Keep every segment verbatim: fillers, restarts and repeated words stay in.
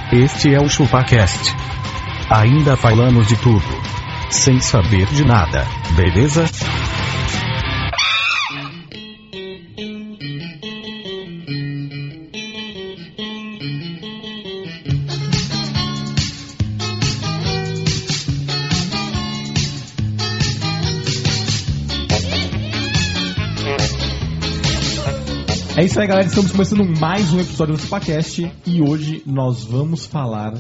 Este é o ChupaCast. Ainda falamos de tudo, sem saber de nada, beleza? É isso aí, galera, estamos começando mais um episódio do ChupaCast e hoje nós vamos falar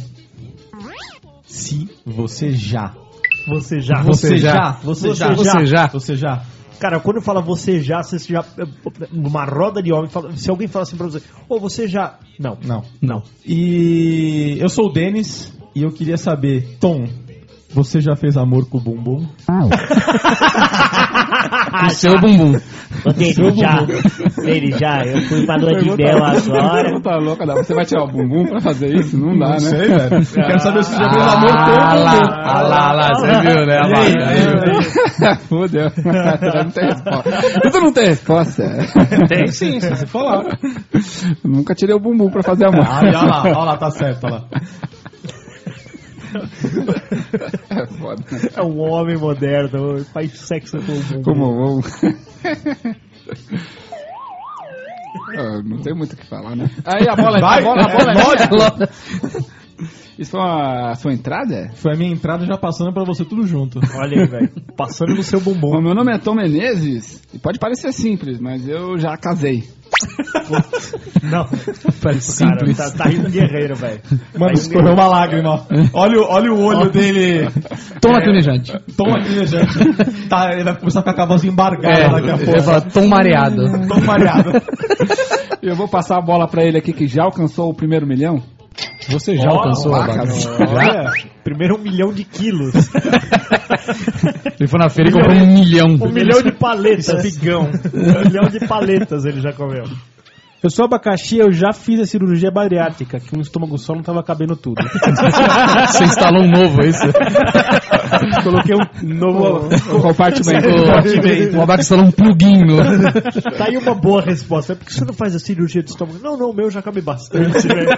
se você já. Você já. Você já. Você já. Você já. Você já. Cara, quando fala você já, você já. Numa roda de homem, se alguém fala assim pra você, ô, oh, você já. Não. Não. Não. E eu sou o Denis e eu queria saber, Tom, você já fez amor com o bumbum? O seu bumbum. Ele já, ele já, eu fui pra lua de mel agora. Tá louca, dá. Você vai tirar o bumbum pra fazer isso? Não dá, Não né? sei, velho. Quero saber se você já fez amor com o bumbum. Ah lá, lá, você viu, né? Fudeu. Não tem resposta. Isso não tem resposta. Tem sim, se você falar. Nunca tirei o bumbum pra fazer amor. Ah, olha lá, olha lá, tá certo, olha lá. É foda. É um homem moderno, faz sexo com o bumbum. Como vou? Ah, não tem muito o que falar, né? Aí a bola, Vai, a bola, a bola é, é lógico. Isso foi a sua entrada? Foi a minha entrada já passando pra você tudo junto. Olha aí, velho. Passando no seu bumbum. O meu nome é Tom Menezes e pode parecer simples, mas eu já casei. Não, Parece cara, simples. tá, tá rindo guerreiro, velho. Mano, escorreu uma lágrima, ó. Olha, o- olha o olho dele. Tom lacrimejante. Tom lacrimejante. Tá, ele vai começar com a vozinha embargada daqui a pouco. Tom mareado. Tom mareado. Eu vou passar a bola pra ele aqui que já alcançou o primeiro milhão. Você já Ó, alcançou ó, a vaca? Olha, primeiro um milhão de quilos. Ele foi na feira e comprou um milhão. Um milhão de paletas. Um milhão de paletas ele já comeu. Eu sou abacaxi, eu já fiz a cirurgia bariátrica, que um estômago só não tava cabendo tudo. Você instalou um novo, é isso? Coloquei um novo Compartimento. Compartimento. O abaca instalou um plugin no... Tá aí uma boa resposta. Por que você não faz a cirurgia de estômago? Não, não, o meu já cabe bastante, velho.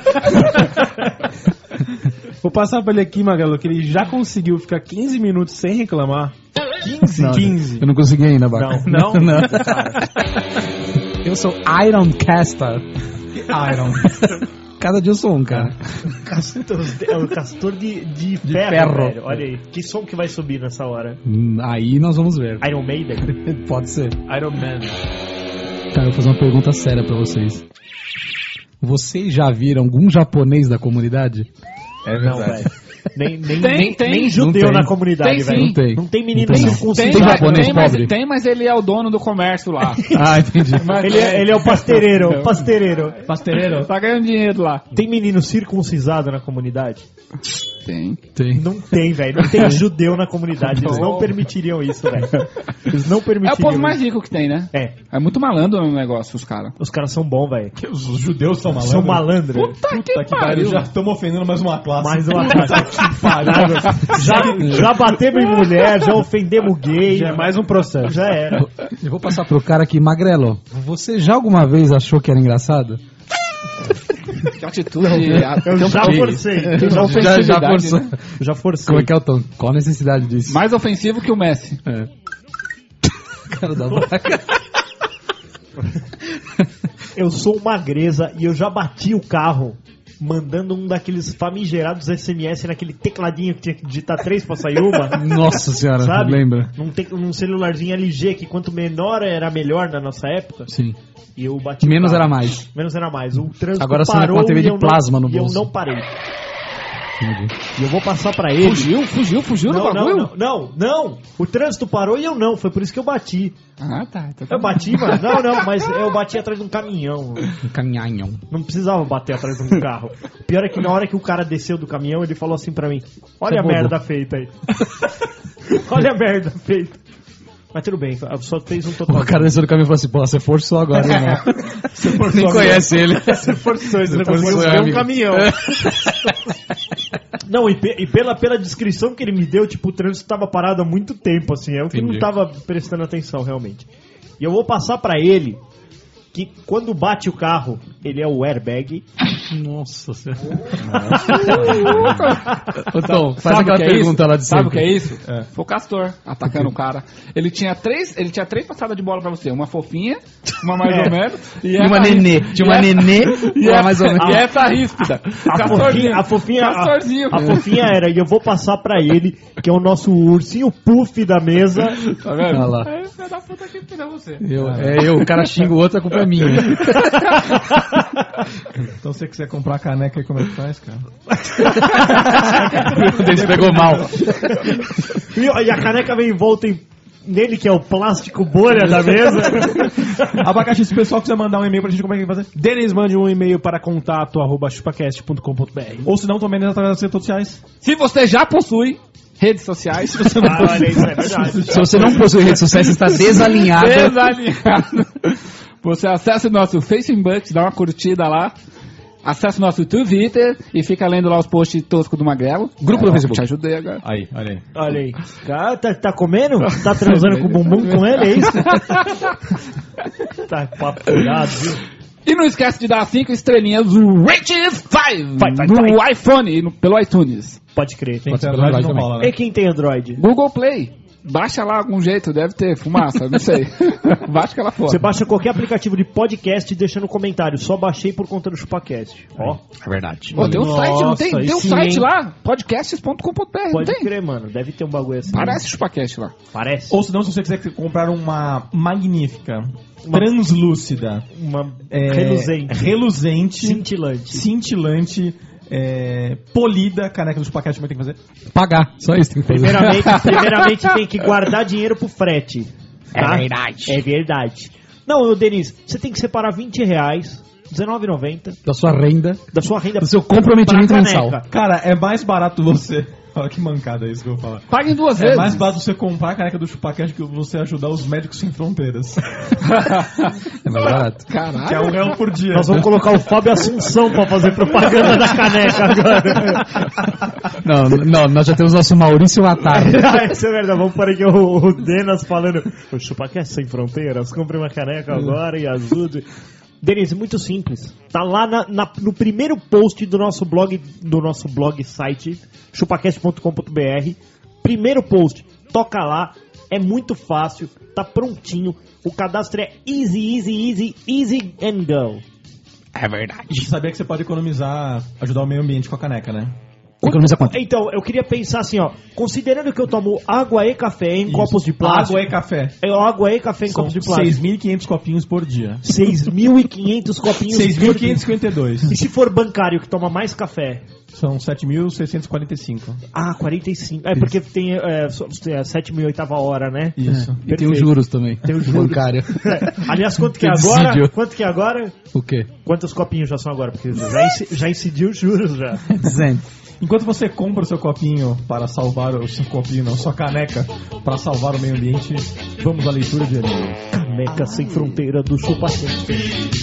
Vou passar pra ele aqui, Magalhães, que ele já conseguiu ficar quinze minutos sem reclamar. quinze? Não, quinze. Eu não consegui ainda, abaca. Não, Não? Não. Eu sou Iron Caster. Iron. Cada dia eu sou um, cara. Castor, é o castor de, de, ferro, ferro. velho. Olha aí. Que som que vai subir nessa hora? Hum, Aí nós vamos ver. Iron Maiden? Pode ser. Iron Man. Cara, eu vou fazer uma pergunta séria pra vocês. Vocês já viram algum japonês da comunidade? É Não, verdade. velho. Nem, nem, Tem, nem, tem. nem judeu Não tem. na comunidade, Tem, velho. sim. Não tem. Não tem menino Não tem, não. circuncisado. Tem japonês tem, mas, pobre? tem, mas ele é o dono do comércio lá. Ah, entendi. Ele é, ele é o pasteireiro, pasteireiro. Pasteireiro. Tá ganhando dinheiro lá. Tem menino circuncisado na comunidade? Tem. Tem. Não tem, velho. Não tem judeu na comunidade. Eles não permitiriam isso, velho. Eles não É permitiriam o povo isso. mais rico que tem, né? É. É muito malandro no negócio, os caras. Os caras são bons, velho. Os judeus são malandros. São malandros. Puta, Puta que pariu. Já estamos ofendendo mais uma classe. Mais uma classe. Que pariu. Já, já batemos em mulher, já ofendemos gay. Já é mais um processo. Já era. Eu vou passar pro cara aqui, Magrelo. Você já alguma vez achou que era engraçado? Que atitude. Eu já forcei. Eu já, Já, já forçou. né? já forcei. Como é que é o tom? Qual a necessidade disso? Mais ofensivo que o Messi. É. Cara da vaca. Eu sou uma magreza e eu já bati o carro mandando um daqueles famigerados S M S naquele tecladinho que tinha que digitar três pra sair uma. Nossa senhora, Sabe? lembra? Num, te, num celularzinho L G, que quanto menor era melhor na nossa época. Sim. E eu bati o Menos carro. era mais. Menos era mais. O trânsito Agora você anda parou com uma T V e de eu plasma não, no e eu bolso. não parei. Entendi. E eu vou passar pra ele. Fugiu, fugiu, fugiu do Não, não, bagulho? não, não, não. O trânsito parou e eu não. Foi por isso que eu bati. Ah, tá. Então tá Eu bati, mano. Não, não, mas eu bati atrás de um caminhão. Um caminhão. Não precisava bater atrás de um carro. O pior é que na hora que o cara desceu do caminhão, ele falou assim pra mim: olha a Você merda feita aí. Olha a merda feita. Mas tudo bem, só fez um total. O cara desceu do caminho e falou assim, pô, você forçou agora, hein, irmão? Você forçou Nem agora. conhece ele. Você forçou, você não Forçou, conseguiu ver um amigo. caminhão. Não, e, pe- e pela, pela descrição que ele me deu, tipo, o trânsito tava parado há muito tempo, assim. É o que Entendi. não tava prestando atenção, realmente. E eu vou passar pra ele que quando bate o carro, ele é o airbag. Nossa senhora. Ô, Tom, faz Sabe aquela o que é pergunta isso? lá de Sabe sempre. o que é isso? Foi o Castor atacando o cara. Ele tinha três, ele tinha três passadas de bola pra você. Uma fofinha, uma mais ou menos. E E uma essa nenê. ríspida. Tinha uma E essa- nenê, E uma essa, mais ou menos. e essa ríspida. A fofinha, a fofinha, a, Castorzinho. a fofinha era, e eu vou passar pra ele, que é o nosso ursinho puff da mesa. Tá vendo? Olha lá. É, filho da puta que filha você. Eu, é eu, o cara xinga o outro, a culpa é minha. Então se você quiser comprar a caneca aí, como é que faz, cara? O Denis pegou mal. E, e a caneca vem em volta em, nele, que é o plástico bolha da mesa. Abacaxi, se o pessoal quiser mandar um e-mail pra gente, como é que vai fazer? Denis, mande um e-mail para contato arroba chupacast ponto com ponto b r. Ou se não, também através das redes sociais. Se você já possui redes sociais, se você não Ah, olha, isso é verdade. Se você não possui redes sociais, você está desalinhado. desalinhado, você acessa o nosso Facebook, dá uma curtida lá. Acesse o nosso Twitter e fica lendo lá os posts toscos do Magrelo. Grupo do Facebook. Te ajudei agora. Aí, olha aí. Olha aí. Cara, tá, tá comendo? Tá transando com o bumbum com ele, é isso? Tá papo furado, viu? E não esquece de dar cinco estrelinhas no Rate cinco Vai, vai, no vai. iPhone e no, pelo iTunes. Pode crer. Quem Pode tem ser Android Android não também. rola, né? E quem tem Android? Google Play. Baixa lá algum jeito, deve ter fumaça, não sei. Baixa aquela foto. Você baixa qualquer aplicativo de podcast e deixa no comentário. Só baixei por conta do ChupaCast. Ó, É verdade. Pô, tem um Nossa, site, não tem? aí Tem um sim, site hein? lá, podcasts ponto com ponto b r, não pode tem? crer, mano. Deve ter um bagulho assim. Parece ChupaCast lá. Parece. Ou se não, se você quiser comprar uma magnífica, Uma- translúcida, Uma é, reluzente. reluzente, Cintilante. cintilante, é, polida caneca do Chupacast, como é que tem que fazer? Pagar, só isso tem que fazer. Primeiramente, primeiramente tem que guardar dinheiro pro frete. Tá? É verdade. É verdade. Não, ô, Denis, você tem que separar vinte reais, dezenove reais e noventa centavos Da sua renda, da sua renda do seu pra comprometimento caneca. mensal. Cara, é mais barato você... Olha que mancada é isso que eu vou falar. Paga em duas É vezes. mais barato você comprar a caneca do Chupacast que você ajudar os médicos sem fronteiras. É mais barato. Que é Caralho. um real por dia. Nós vamos colocar o Fábio Assunção pra fazer propaganda da caneca agora. Não, não, nós já temos nosso Maurício Atari. Isso é verdade, vamos para aqui o, o Denas falando. O ChupaCast sem fronteiras, compre uma caneca agora e ajude. Denis, muito simples. Tá lá na- na- no primeiro post do nosso blog, do nosso blog site, chupacast ponto com ponto b r. Primeiro post, toca lá, é muito fácil, tá prontinho. O cadastro é easy, easy, easy, easy and go. É verdade. E você sabia que você pode economizar, ajudar o meio ambiente com a caneca, né? Economiza quanto? Então, eu queria pensar assim, ó, considerando que eu tomo água e café em Isso. copos de plástico. Água e café. É água e café em São copos de plástico. seis mil e quinhentos copinhos por dia. seis mil e quinhentos copinhos seis mil por quinhentos e dia. cinquenta e dois. E se for bancário que toma mais café? São sete mil seiscentos e quarenta e cinco. Ah, quarenta e cinco. É porque tem é, so- é, sete mil e oitava hora, né? Isso. E tem os juros também. Tem os juros. Bancário. Aliás, quanto que é Tem agora? dissídio. Quanto que é agora? O quê? Quantos copinhos já são agora? Porque já, inci- já incidiu os juros já. duzentos. Enquanto você compra o seu copinho para salvar o seu copinho, não, sua caneca para salvar o meio ambiente, vamos à leitura de e-mail. Caneca sem fronteira do ChupaCast.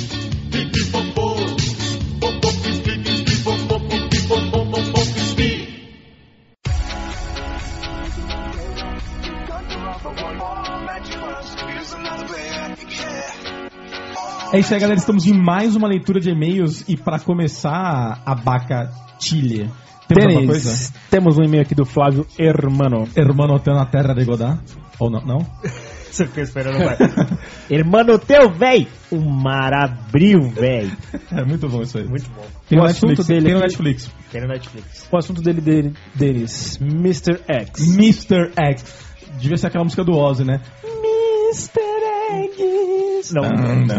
É isso aí, galera. Estamos em mais uma leitura de e-mails e para começar, Abaca Chile. Temos alguma coisa? Denis, temos um e-mail aqui do Flávio Hermano. Hermano tem na terra de Godá? Ou não? Não? Você ficou esperando, vai. Irmão teu, véi! O mar abriu, véi. É muito bom isso aí. Muito bom. Tem O no assunto Netflix. dele Tem no aqui- Netflix. Tem no Netflix. O assunto dele, dele Denis, mister X. mister X. Devia ser aquela música do Ozzy, né? mister Eggs. Não,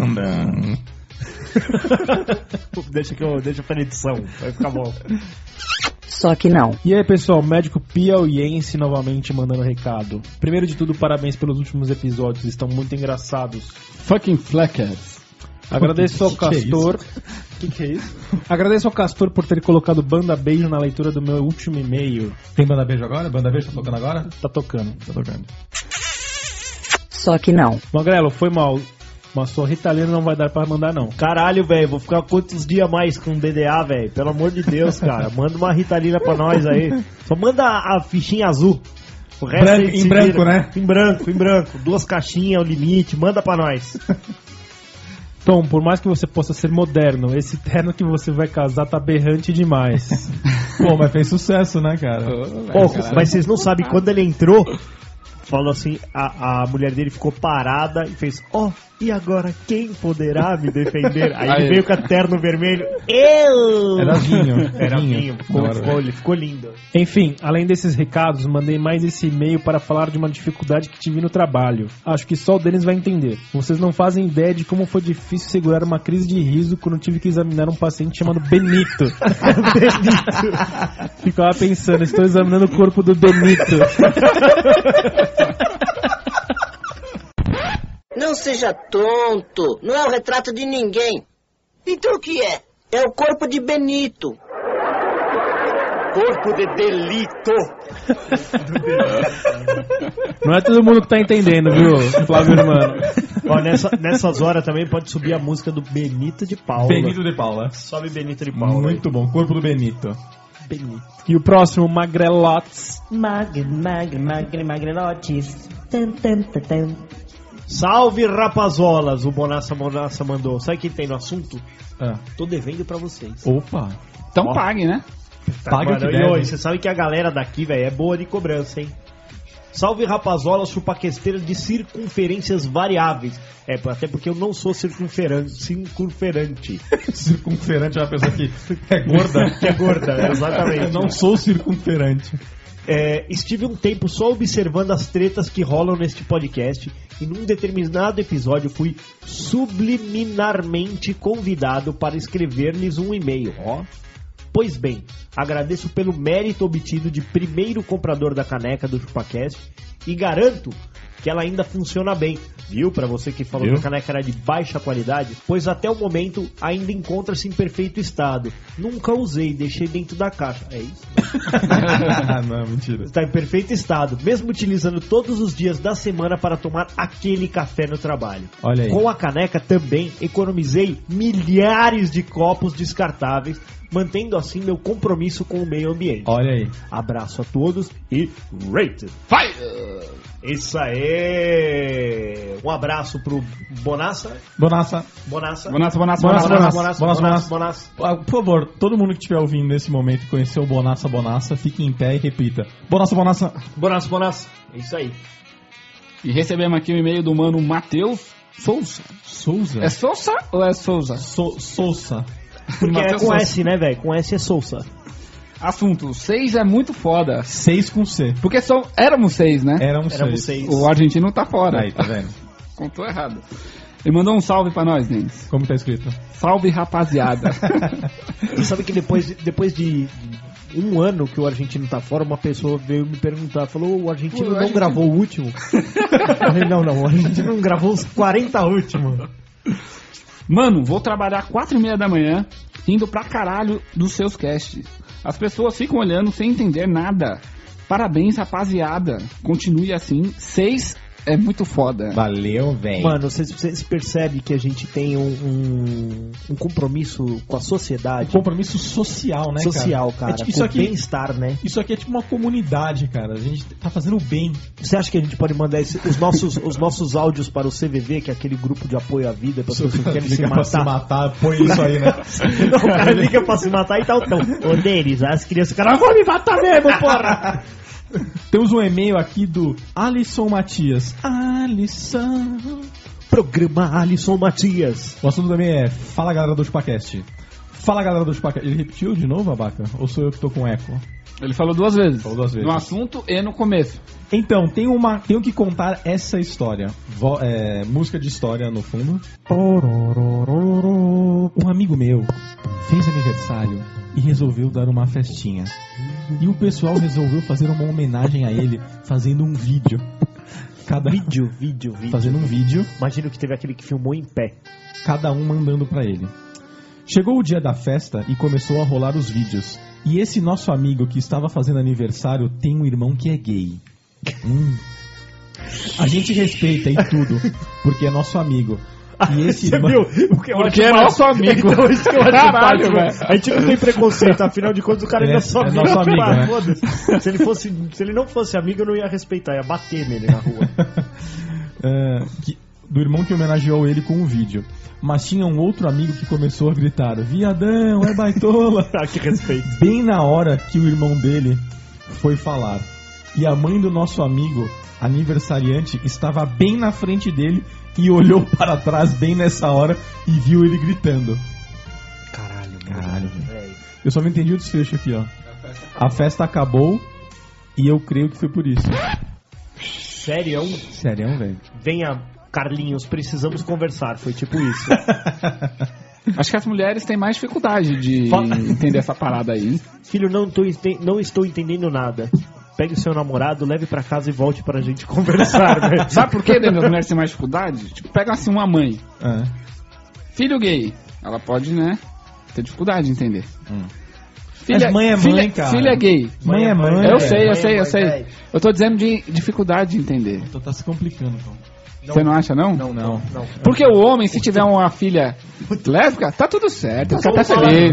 deixa que eu deixa pra edição. Vai ficar bom. Só que não. E aí, pessoal, médico piauiense novamente mandando recado. Primeiro de tudo, parabéns pelos últimos episódios, estão muito engraçados. Fucking Flackers. Agradeço ao Que que é Castor. O que, que é isso? Agradeço ao Castor por ter colocado Banda Beijo na leitura do meu último e-mail. Tem Banda Beijo agora? Banda Beijo tá tocando agora? Tá tocando. Tá tocando. Só que não. Magrelo, foi mal. Mas sua Ritalina não vai dar pra mandar, não. Caralho, velho, vou ficar quantos dias mais com D D A, velho? Pelo amor de Deus, cara. Manda uma Ritalina pra nós aí. Só manda a fichinha azul. O resto Branco- a gente em se branco, vira. né? Em branco, em branco. Duas caixinhas, o limite. Manda pra nós. Tom, por mais que você possa ser moderno, esse terno que você vai casar tá berrante demais. Pô, mas fez sucesso, né, cara? Pô, mas vocês não sabem, quando ele entrou, falou assim, a, a mulher dele ficou parada e fez, ó, oh, e agora quem poderá me defender? Aí ele Aí. veio com a terno vermelho, eu! Era vinho. Era vinho. vinho, ficou, Agora- ficou, ele ficou lindo. Enfim, além desses recados, mandei mais esse e-mail para falar de uma dificuldade que tive no trabalho. Acho que só o Denis vai entender. Vocês não fazem ideia de como foi difícil segurar uma crise de riso quando tive que examinar um paciente chamado Benito. Benito. Ficava pensando, estou examinando o corpo do Benito. Não seja tonto. Não é o retrato de ninguém. Então o que é? É o corpo de Benito. Corpo de delito. Não é todo mundo que tá entendendo, viu, Flávio Hermano? Ó, nessa, nessas horas também pode subir a música do Benito de Paula. Benito de Paula. Sobe Benito de Paula. Muito bom. Corpo do Benito. Benito. E o próximo, Magrelotes. Mag, mag, magre, magrelotes. Tam, tam, tam, tam. Salve, rapazolas, o Bonassa Bonassa mandou. Sabe quem tem no assunto? Ah. Tô devendo pra vocês. Opa. Então Ó. pague, né? Paga Mano, que e deve. hoje, você sabe que a galera daqui, velho, é boa de cobrança, hein? Salve, rapazolas, chupaquesteira de circunferências variáveis. É, até porque eu não sou circunferante. Circunferante. Circunferante é uma pessoa que é gorda. Que é gorda, é, exatamente. Eu não sou circunferante. É, estive um tempo só observando as tretas que rolam neste podcast e num determinado episódio fui subliminarmente convidado para escrever-lhes um e-mail. Ó. Pois bem, agradeço pelo mérito obtido de primeiro comprador da caneca do ChupaCast e garanto que ela ainda funciona bem, viu? Pra você que falou Viu? que a caneca era de baixa qualidade, pois até o momento ainda encontra-se em perfeito estado. Nunca usei, deixei dentro da caixa. É isso? Ah, não, mentira. Está em perfeito estado, mesmo utilizando todos os dias da semana para tomar aquele café no trabalho. Olha aí. Com a caneca também economizei milhares de copos descartáveis, mantendo assim meu compromisso com o meio ambiente. Olha aí. Abraço a todos e rated. Fire! Isso aí! Um abraço pro Bonassa. Bonassa. Bonassa. Bonassa, bonassa, Bonassa, bonassa, bonassa. Bonassa. Bonassa, Bonassa. bonassa. Bonassa. Ah, por favor, todo mundo que estiver ouvindo nesse momento e conheceu o Bonassa Bonassa, fique em pé e repita. Bonassa Bonassa. Bonassa, Bonassa. É isso aí. E recebemos aqui o e-mail do mano Matheus Souza. Souza? É Souza ou é Souza? So, Souza. Porque é Matheus com Souza. S, né, velho? Com S é Souza. Assunto, seis é muito foda. Seis com C. Porque só éramos seis, né? Éramos Éramos seis. seis. O argentino tá fora. Aí, tá vendo? Contou errado. Ele mandou um salve pra nós, Denis. Como tá escrito? Salve, rapaziada. Você sabe que depois, de- depois de de um ano que o argentino tá fora, uma pessoa veio me perguntar, falou, o argentino O não argentino- gravou o último? Eu falei, não, não, o argentino não gravou os quarenta últimos. Mano, vou trabalhar quatro e meia da manhã, indo pra caralho dos seus casts. As pessoas ficam olhando sem entender nada. Parabéns, rapaziada. Continue assim. Seis é muito foda. Valeu, velho. Mano, vocês, vocês percebem que a gente tem um, um, um compromisso com a sociedade? Compromisso social, né, Social, cara, É tipo- com isso aqui, bem-estar, né? isso aqui é tipo uma comunidade, cara. A gente tá fazendo o bem. Você acha que a gente pode mandar esse- os, nossos, os nossos áudios para o C V V, que é aquele grupo de apoio à vida, para pessoas que querem se Liga pra se matar? matar, põe isso aí, né? Não, o cara liga pra se matar e tal, então. Ô, Denis, as crianças, cara, vão me matar mesmo, porra! Temos um e-mail aqui do Alisson Matias. Alisson. Programa Alisson Matias. O assunto também é Fala galera do Chupacast. Fala galera do Chupacast. Ele repetiu de novo, Abaca? Ou sou eu que tô com eco? Ele falou duas vezes. Falou duas vezes. No assunto e no começo. Então, tem uma, tenho que contar essa história. Vo- é, música de história no fundo. Um amigo meu fez aniversário e resolveu dar uma festinha. E o pessoal resolveu fazer uma homenagem a ele fazendo um vídeo. Cada, Vídeo, vídeo, vídeo. fazendo um vídeo, Imagino que teve aquele que filmou em pé. cada um mandando pra ele. Chegou o dia da festa e começou a rolar os vídeos. E esse nosso amigo que estava fazendo aniversário tem um irmão que é gay. Hum. A gente respeita e tudo, porque é nosso amigo. E esse Você irmão... viu? O que eu Porque acho é mais- nosso amigo. Então, isso que eu acho Caralho, fácil, velho. A gente não tem preconceito, afinal de contas o cara Ele é é- nosso é amigo. nosso amigo, Ah, né? foda-se. Se ele fosse, se ele não fosse amigo, eu não ia respeitar, ia bater nele na rua. É, que do irmão que homenageou ele com um vídeo. Mas tinha um outro amigo que começou a gritar: viadão, é baitola. Ah, que respeito. Bem na hora que o irmão dele foi falar. E a mãe do nosso amigo, aniversariante, estava bem na frente dele e olhou para trás bem nessa hora e viu ele gritando. Caralho, Caralho, velho. Eu só não entendi o desfecho aqui, ó. A festa acabou e eu creio que foi por isso. Sério? Sério, velho? Venha, Carlinhos, precisamos conversar. Foi tipo isso. Acho que as mulheres têm mais dificuldade de Fala. entender essa parada aí. Filho, não, tô, ente- não estou entendendo nada. Pegue o seu namorado, leve pra casa e volte pra gente conversar, velho. Sabe por que as mulheres têm mais dificuldade? Tipo, pega assim uma mãe. É. Filho gay. Ela pode, né, ter dificuldade de entender. Hum. Filha, Mas mãe é mãe, filha, cara. Filha gay. Mãe é mãe. Eu velho. sei, eu mãe sei, é eu sei. mãe, Eu tô dizendo de dificuldade de entender. Então tá se complicando, então. Você não acha, não? Não, não, não. Porque o homem, se tiver uma filha lésbica, tá tudo certo. Ele tá feliz.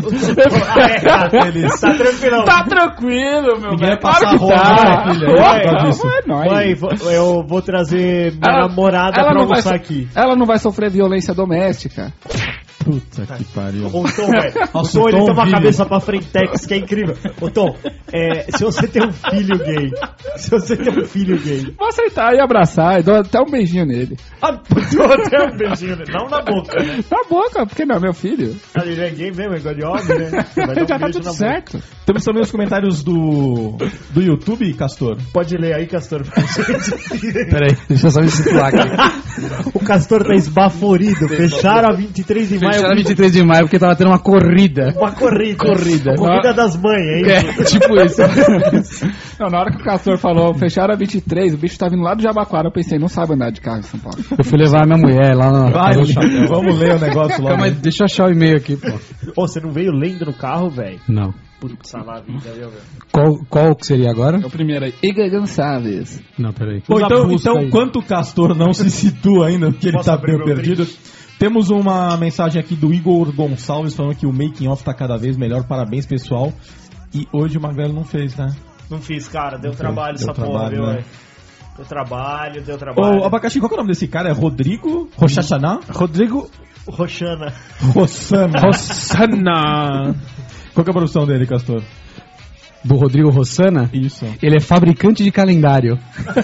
Tá feliz. Tá tranquilo. Tá tranquilo, meu Ninguém velho. vai passar Claro que rola tá. na filha aí, Ué, por causa disso. é nóis. Mãe, vou- eu vou trazer minha Ela- namorada ela pra não vai almoçar so- aqui. Ela não vai sofrer violência doméstica. Puta que pariu. Ô Tom, velho. O Nossa, Tom, o ele Tom tem uma vive. cabeça pra frentex que é incrível. Ô Tom, é, se você tem um filho gay, se você tem um filho gay, Vou aceitar e abraçar, e dou até um beijinho nele. ah, dou até um beijinho, nele. Não na boca, né? Na boca, porque não é meu filho. Ah, ele é gay mesmo, é igual de homem, né? Você vai dar um Já tá beijo tudo na certo. Temos também os comentários do, do YouTube, Castor. boca. Pode ler aí, Castor, pra gente. Peraí, deixa eu só me situar aqui. O Castor tá esbaforido. Fecharam a vinte e três de maio. Fecharam vinte e três de maio porque tava tendo uma corrida. Uma corrida. Corrida. Corrida das mães, é isso? É, tipo isso. Não, na hora que o Castor falou, fecharam a vinte e três, o bicho tá vindo lá do Jabaquara, eu pensei, não sabe andar de carro em São Paulo. Eu fui levar a minha mulher lá na... Vai, vamos ler o negócio logo. Calma aí, deixa eu achar o e-mail aqui, pô. Ô, você não veio lendo no carro, velho? Não. Putz, a vida, viu, velho? Qual, qual que seria agora? É o primeiro aí. Igor Gonçalves. Não, peraí. Bom, Usa então, busca então aí. enquanto o Castor não se situa ainda, porque ele Posso tá abrir meio meu perdido, brinde? temos uma mensagem aqui do Igor Gonçalves falando que o making off tá cada vez melhor. Parabéns, pessoal. E hoje o Magrelo não fez, né? Não fiz, cara. Deu Não trabalho fez, essa deu porra, trabalho, viu, né? velho? Deu trabalho, deu trabalho. Ô, Abacaxi, qual que é o nome desse cara? É Rodrigo Rochachaná? Rodrigo Roxana. Rossana. Rossana. Qual que é a produção dele, Castor? Do Rodrigo Rossana? Isso. Ele é fabricante de calendário.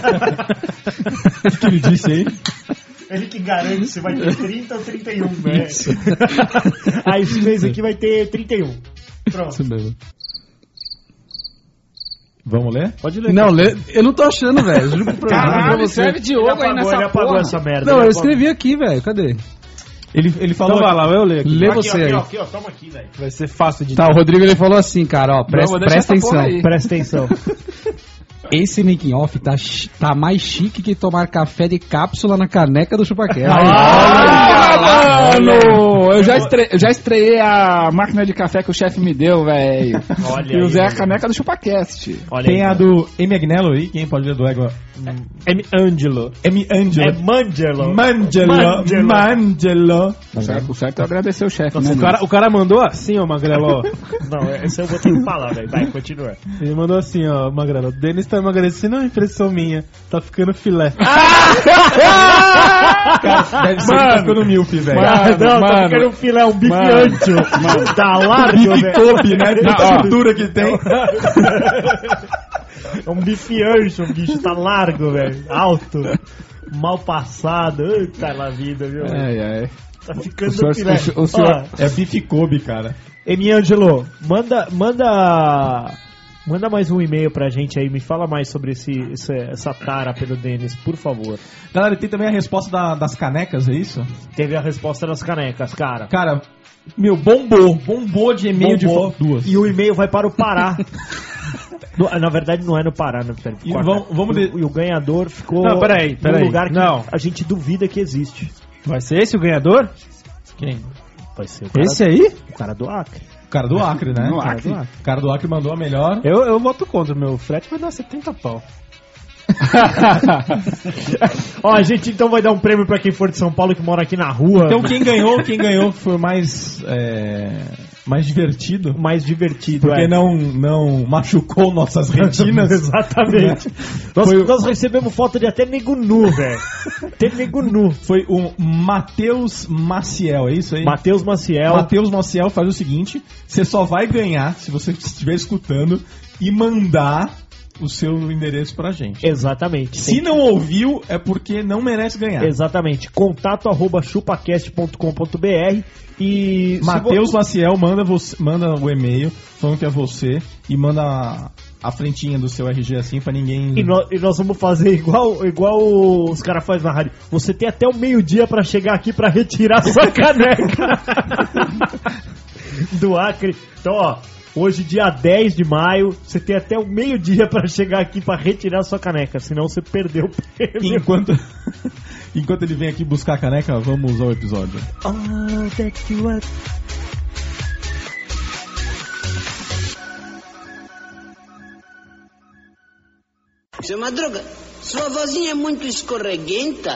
O que, que ele disse aí? Ele que garante se vai ter trinta ou trinta e um, né? Ah, esse mês aqui vai ter trinta e um. Pronto. Isso mesmo. Vamos ler? Pode ler. Não, lê- eu não tô achando, velho. Juro pro programa pra Caralho, você. serve de Ele ouro aí apagou, nessa ele apagou porra. essa merda. Não, ele eu apagou. escrevi aqui, velho. Cadê? Ele, ele falou... Então vai lá, eu leio aqui. Lê Aqui, você ó, aqui, aí. ó, aqui, ó, toma aqui, velho. Vai ser fácil de... Tá, o Rodrigo ele falou assim, cara, ó, presta, vou deixar presta essa porra atenção. aí. Presta atenção. Esse making off tá, chi- tá mais chique que tomar café de cápsula na caneca do chupaquete. Ah, mano! Eu já, estre... eu já estreiei a máquina de café que o chefe me deu, velho. Olha E aí, usei a velho. caneca do ChupaCast. Olha Tem aí, a do M. Agnello aí, quem pode ler do Égua? M. Angelo. M. Angelo. É Mangelo. Mangelo. Mangelo. Mangelo. O certo, o certo é agradecer o chefe, né? O cara, o cara mandou assim, ó, Magrelo. Não, esse eu vou ter que falar, velho. Vai, continua. Ele mandou assim, ó, Magrelo. O Denis tá emagrecendo, é impressão minha. Tá ficando filé. Deve ser que tá ficando milf, velho. Ah, não, tá mano. ficando um filé, um bife Mano. ancho. Tá largo, Bife velho. Kobe, né? Não, Tanta ó. cintura que tem. É um bife ancho, o bicho tá largo, velho. Alto. Mal passado. Eita na vida, viu? velho? Ai, ai. Tá ficando O senhor- filé. o senhor- o senhor- Ó, É bife Kobe, cara. Emi Angelo, manda, manda, manda mais um e-mail pra gente aí, me fala mais sobre esse, esse- essa tara pelo Denis, por favor. Galera, tem também a resposta da- das canecas, é isso? Teve a resposta das canecas, cara. Cara, meu, bombou. Bombou de e-mail de Bombou. fo- duas. E o e-mail vai para o Pará. No- na verdade não é no Pará, né? Pera, E corta. vamos- vamos de- E o, e o ganhador ficou Não, peraí, num peraí. lugar que Não. a gente duvida que existe. Vai ser esse o ganhador? Quem? Vai ser o cara, Esse aí? o cara do Acre. O cara do Acre, né? No O cara Acre. do Acre. O cara do Acre mandou a melhor. Eu, eu voto contra. Meu frete vai dar setenta pau. Ó, a gente então vai dar um prêmio pra quem for de São Paulo que mora aqui na rua. Então quem ganhou, quem ganhou foi o mais é, mais divertido. Mais divertido, Porque é. não, não machucou nossas retinas. Exatamente. Nós, Foi o- nós recebemos foto de até nego nu, velho. Até nego nu. Foi o Matheus Maciel, é isso aí? Matheus Maciel. Matheus Maciel faz o seguinte: você só vai ganhar se você estiver escutando e mandar o seu endereço pra gente. Exatamente. Se não ouviu, é porque não merece ganhar. Exatamente. Contato arroba chupacast ponto com ponto b r e... Matheus se vo- Maciel manda, você, manda o e-mail falando que é você e manda a, a frentinha do seu R G assim pra ninguém... E nós, e nós vamos fazer igual, igual os caras fazem na rádio. Você tem até o meio-dia pra chegar aqui pra retirar sua caneca do Acre. Então, ó, hoje, dia dez de maio, você tem até o meio-dia pra chegar aqui pra retirar sua caneca. Senão você perdeu o prêmio. Enquanto, enquanto ele vem aqui buscar a caneca, vamos ao episódio. Oh, that you are... Seu Madruga, sua vozinha é muito escorreguenta.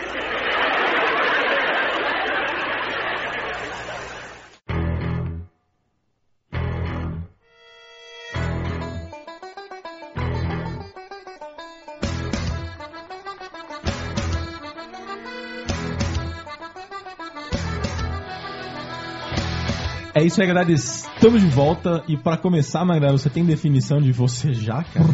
É isso aí, galera. Estamos de volta. E pra começar, Magrelo, você tem definição de você já, cara?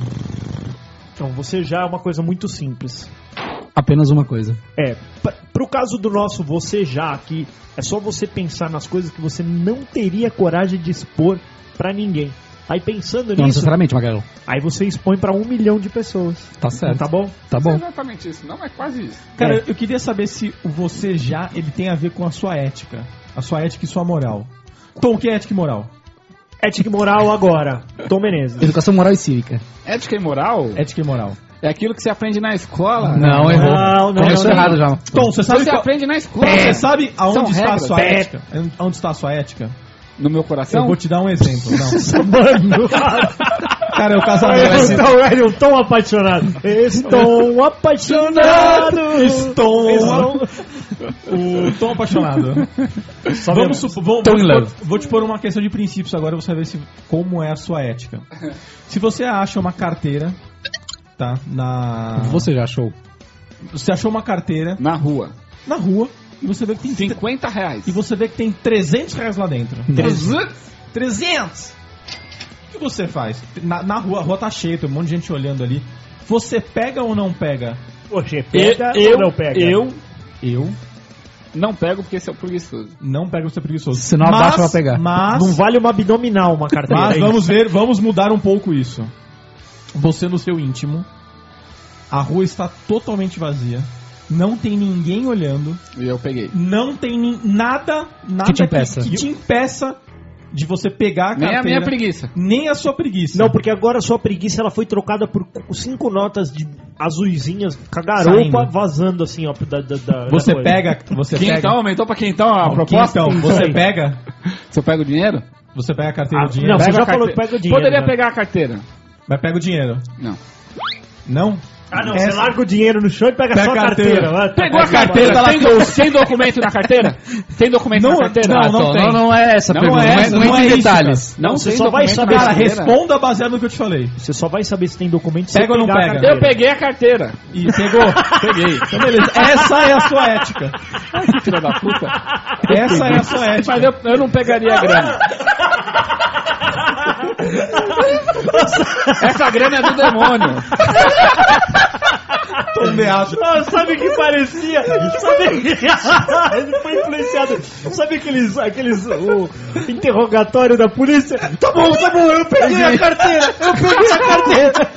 Então, você já é uma coisa muito simples. Apenas uma coisa. É, pra, pro caso do nosso você já aqui, é só você pensar nas coisas que você não teria coragem de expor pra ninguém. Aí pensando Não nisso, necessariamente, Magrelo. aí você expõe pra um milhão de pessoas. Tá certo. Tá bom? Tá Não é bom. exatamente isso, não é quase isso. Cara, É. eu queria saber se o você já ele tem a ver com a sua ética. A sua ética e sua moral. Tom, o que é ética e moral? Ética e moral agora. Tom Menezes. Educação moral e cívica. Ética e moral Ética e moral. é aquilo que você aprende na escola. Não, errou. Não, não, Começou não, errado já. Tom, você sabe, Você qual- aprende na escola. você sabe aonde São está regras. a sua Pé. ética? Onde está a sua ética? No meu coração. Eu vou te dar um exemplo. Não. Mano. Cara, é o casamento. Então, ele é um tão apaixonado. Estou apaixonado. Estou... Estou... O Tom apaixonado. Só Vamos mesmo. supor, vou, Tom vou, in te love. pôr, vou te pôr uma questão de princípios agora, você vai ver se, como é a sua ética. Se você acha uma carteira, tá, na... Você já achou? Você achou uma carteira Na rua. na rua e você vê que tem... cinquenta reais. E você vê que tem trezentos reais lá dentro. trezentos? trezentos! O que você faz? Na, na rua, a rua tá cheia, tem um monte de gente olhando ali. Você pega ou não pega? Poxa, pega eu, ou não pega? Eu Eu não pego porque esse é o preguiçoso. não pego, você é preguiçoso. Se não abaixa, vai pegar. Mas, Não vale uma abdominal uma carteira. mas é vamos isso. ver, vamos mudar um pouco isso. Você no seu íntimo, a rua está totalmente vazia, não tem ninguém olhando, E eu peguei. não tem ni- nada, nada Que te impeça. que, que te impeça de você pegar a Nem carteira. a minha preguiça. Nem a sua preguiça. Não, porque agora a sua preguiça ela foi trocada por cinco notas de azuizinhas com a garopa Saindo. vazando assim, ó. Da, da, da, Você da coisa. pega, você Quem pega. então? Aumentou pra quem então a proposta? Então, você Aí. pega, Se eu pego o dinheiro? você pega a carteira Ah, o dinheiro. não, você Pego já a falou carte- que pega o dinheiro. Poderia né? pegar a carteira. Mas pega o dinheiro. Não. Não? Ah, não, Essa- você larga o dinheiro no chão e pega, Pega só a a carteira. carteira. vai. Pegou a Pega a carteira, carteira, tem, do- tem documento na carteira? Tem documento Não, na carteira? não, Ah, não então, tem. Não, não é essa a Não pergunta. é Não é, essa, não não é é em isso, detalhes. Não Você tem só vai documento saber- na Cara, carteira. responda baseado no que eu te falei. Você só vai saber se tem documento se Pega ou não pegar a pega? carteira. Eu peguei a carteira. E pegou? Peguei. Então beleza. Essa é a sua ética. Que filha da puta. Essa é a sua ética. Mas eu, eu não pegaria a grana. Essa grana é do demônio. Tom Beato. Ah, sabe o que parecia? Sabe que... Ele foi influenciado. Sabe aqueles, aqueles o interrogatório da polícia? Tá bom, tá bom, eu peguei a carteira. Eu peguei a carteira.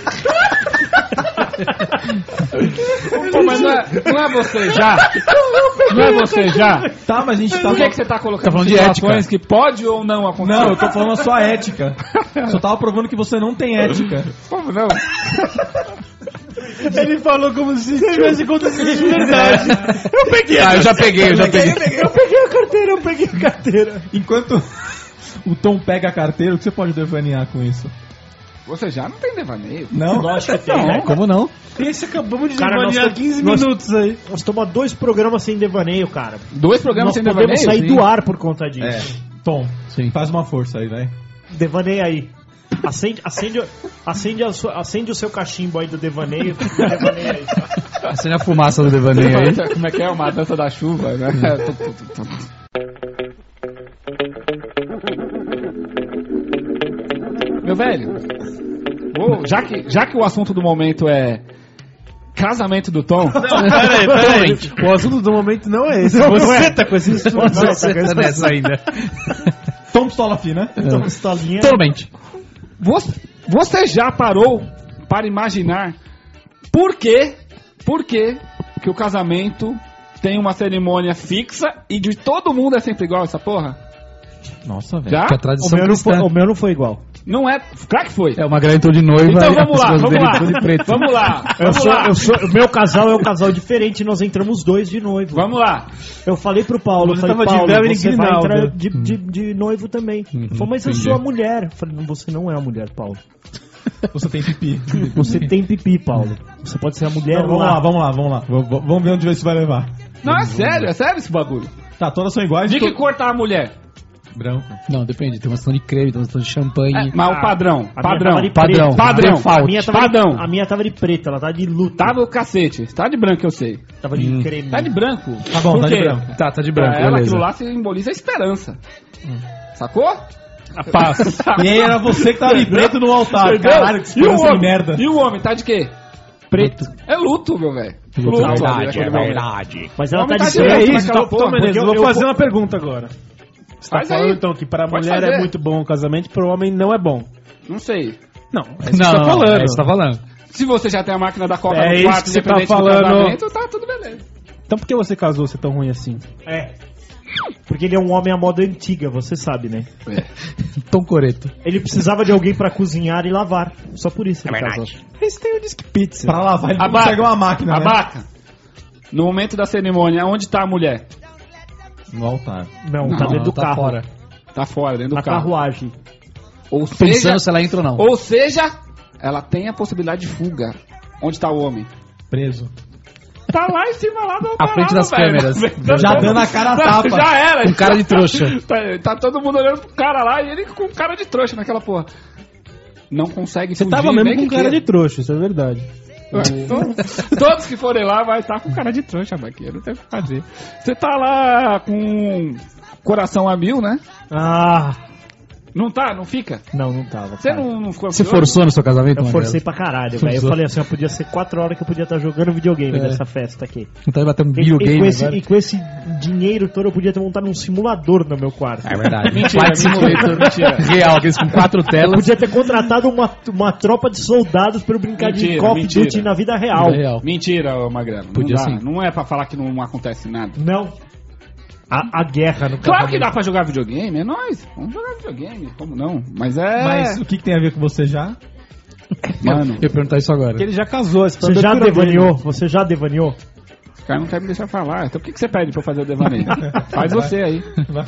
Pô, mas não é, não é você já? Não é você já? Tá, mas a gente tá... Por que, que você tá colocando Tá falando de situações que pode ou não acontecer? Não, eu tô falando a sua ética. Só tava provando que você não tem ética. Como não? Ele falou como se tivesse acontecido de verdade. Eu peguei a Ah, eu já peguei, eu já peguei. Eu peguei a carteira, eu peguei a carteira. Enquanto o Tom pega a carteira, o que você pode devanear com isso? Você já não tem devaneio. Não? Lógico que tem, Não, né? como não? Esse acabamos de Cara, nós devanear tô- quinze nós- minutos aí. Nós tomamos dois programas sem devaneio, cara. Dois programas Nós sem podemos devaneio? sair Sim. do ar por conta disso. É. Tom, Sim. faz uma força aí, vai. Devaneia aí. Acende, acende, acende, a sua, acende o seu cachimbo aí do devaneio. Devaneia aí. Acende a fumaça do devaneio aí. Como é que é? Uma dança da chuva, né? Meu velho, ô, já, que, já que o assunto do momento é casamento do Tom... Peraí, peraí. O assunto do momento não é esse. Você tá com esse assunto. Você tá nessa ainda. Tom pistola fina. Então, pistolinha. Totalmente. Você, você já parou para imaginar por que, por que que o casamento tem uma cerimônia fixa e de todo mundo é sempre igual essa porra? Nossa, velho. Já? Que a O tradição meu, não foi, cristã. o meu não foi igual. Não é... Claro que foi. É uma grande de noiva. Então e a vamos lá, pessoa vamos dele lá. toda de preto. Vamos lá, Eu vamos sou, lá. eu sou, o meu casal é um casal diferente, nós entramos dois de noivo. Vamos lá. Eu falei pro Paulo, eu Você falei, tava de Paulo, véu e você vai Grinalda. entrar de, de, de noivo também. Ele falou, mas eu entendi. sou a mulher. Eu falei, não, você não é a mulher, Paulo. Você tem pipi. Você tem pipi, Paulo. Você pode ser a mulher Então, vamos lá, lá. vamos lá, vamos lá. V- v- Vamos ver onde isso vai levar. Não, é sério, é sério esse bagulho. Tá, todas são iguais. De to- que cor tá a mulher? Branco. Não, depende. Tem uma questão de creme, tem uma questão de champanhe. É, mas o padrão, A minha padrão, tava de padrão, preto. padrão, A minha tava de- padrão. A minha tava de preta, ela tava de luto. Tá no cacete. Tá de branco, eu sei. Tava de creme. Tá de branco. Tá bom, Por tá de quê? branco. Tá, tá de Pra branco, ela, beleza. aquilo lá simboliza a esperança. Sacou? A paz. E aí era você que tava de preto no altar. Entendeu? Caralho, que E o esperança de homem? merda. E o homem, tá de quê? Preto. É luto, meu velho. Luto. ali naquele momento. Mas ela O tá homem de tá de preto. preto. É isso, naquela Tom, porra, Tom Menezes, porque eu eu- vou eu fazer vou- uma pergunta agora. Você tá Faz falando aí. então que pra Pode mulher fazer. é muito bom o casamento, pro homem não é bom. Não sei. Não, é isso Não, que eu tô falando. é isso que você tá falando. Se você já tem a máquina da Coca É no isso quarto, que você tá independente do falando. casamento, tá tudo beleza. Então por que você casou ser tão ruim assim? É. Porque ele é um homem à moda antiga, você sabe, né? Tom Coreto. Ele precisava de alguém pra cozinhar e lavar. Só por isso ele casou. Esse tem o Disque Pizza. Pra lavar, ele Abaca. consegue uma máquina, né? Abaca. No momento da cerimônia, onde tá a mulher? No altar. Não, Não, tá dentro do tá carro. fora. Tá fora, dentro do Na carro. carruagem. Ou Pensando seja, se ela entra ou não. ou seja, ela tem a possibilidade de fuga. Onde tá o homem? Preso. Tá lá em cima, lá do À frente das câmeras. Já dando a cara a tapa. Já era. Com cara de trouxa. Tá, tá todo mundo olhando pro cara lá e ele com cara de trouxa naquela porra. Não consegue Você fugir, tava mesmo nem com que cara queira. de trouxa, isso é verdade. Todos, todos que forem lá vai estar com cara de trouxa, Baqueiro. Não tem o que fazer. Você tá lá com coração a mil, né? Ah, Não tá? Não fica? não, não tava. Você cara. não, não ficou Você ansioso? forçou no seu casamento, Eu Magrelo? forcei pra caralho, velho. Eu Forçou. falei assim, ó, podia ser quatro horas que eu podia estar jogando videogame É. nessa festa aqui. Então vai bater um E, e, videogame com esse, agora. e com esse dinheiro todo eu podia ter montado um simulador no meu quarto. É verdade. Mentira, Flight mentira, Simulator mentira. real, aqueles com quatro Eu telas. podia ter contratado uma, uma tropa de soldados pra eu brincar de Mentira, Call of mentira. Duty na vida real. Real. Mentira, ô Magrelo. Podia não dá. sim. Não é pra falar que não acontece nada. Não. A, a guerra no Claro que casamento. dá pra jogar videogame, é nóis. Vamos jogar videogame, como não? Mas é... Mas o que, que tem a ver com você já? Mano, Eu ia perguntar isso agora. Porque ele já casou. esse foi Você a já abertura dele. devaneou? Você já devaneou? os caras não querem me deixar falar. Então por que, que você pede pra eu fazer o devaneio? Faz você aí.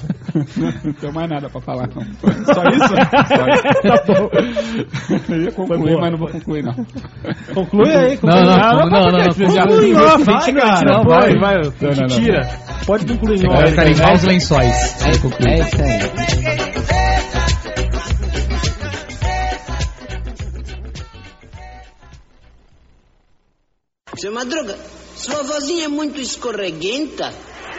Não tenho mais nada pra falar, não. Só isso? Tá bom. Eu ia concluir, mas não vou concluir, não. Conclui aí. Não, não, não, não, não, não, não. Você já Conclui tem em off, vai, a gente não cara. tira, Não, pô, vai. vai. Não, A gente não, não. tira. Pode concluir em Vai off. ficar em maus lençóis. Aí conclui. É isso aí. Seu Madruga, sua vozinha é muito escorreguenta.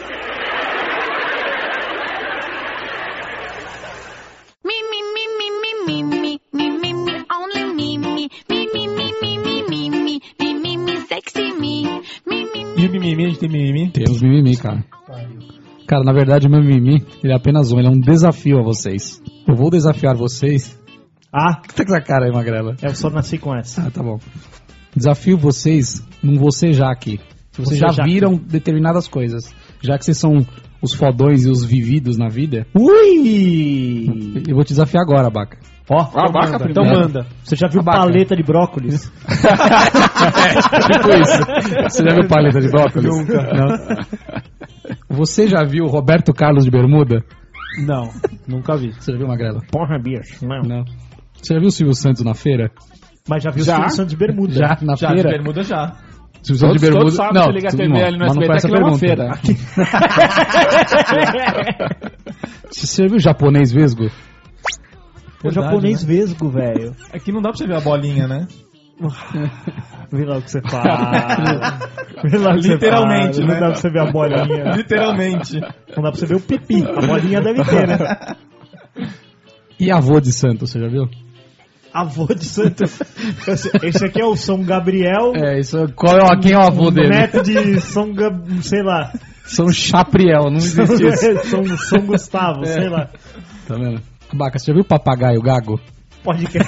Me, me, me, me, me, me, me, me, me, me, only me, me, me, me, me, me, me, me, me, me, me, me, sexy me, me, me, me. E o mimimi? A gente tem mimimi? Temos mimimi, cara. Cara, na verdade o meu mimimi, ele é apenas um, ele é um desafio a vocês. Eu vou desafiar vocês. Ah, O que tá com essa cara aí, Magrela? eu só nasci com essa. Ah, tá bom. Desafio vocês num você já aqui. Se vocês Você já já viram determinadas coisas, já que vocês são os fodões e os vividos na vida, Ui! eu vou te desafiar agora, Abaca. Ó, Ah, vaca manda. primeiro. Então manda. Você já viu Abaca. paleta de brócolis? Tipo isso. Você já viu paleta de brócolis? Nunca. Não. Você já viu Roberto Carlos de Bermuda? Não, nunca vi. Você já viu Magrela? Porra, bicho. Não. Não. Você já viu o Silvio Santos na feira? Mas já viu o Já? Silvio Santos de bermuda. Já, na Já, de feira? bermuda já. Se precisar de Todos, bermuda... todos sabem não, que liga a T V não, ali no mas S não B T, foi essa aquilo é uma pergunta. feira. Você viu o japonês vesgo? O japonês vesgo, velho. Aqui não dá pra você ver a bolinha, né? Vê lá o que você fala. Vê lá o que Literalmente, você fala. né? Não dá pra você ver a bolinha. Literalmente. Não dá pra você ver o pipi. A bolinha deve ter, né? E avô de santo, você já viu? Avô de santo. Esse, esse aqui é o São Gabriel. É, isso. Qual é, o- quem é o avô dele? Neto de São Gab... sei lá. São Chapriel, não existe isso. São, São Gustavo, É. sei lá. Tá vendo? Baca, você já viu o papagaio gago? Pode crer.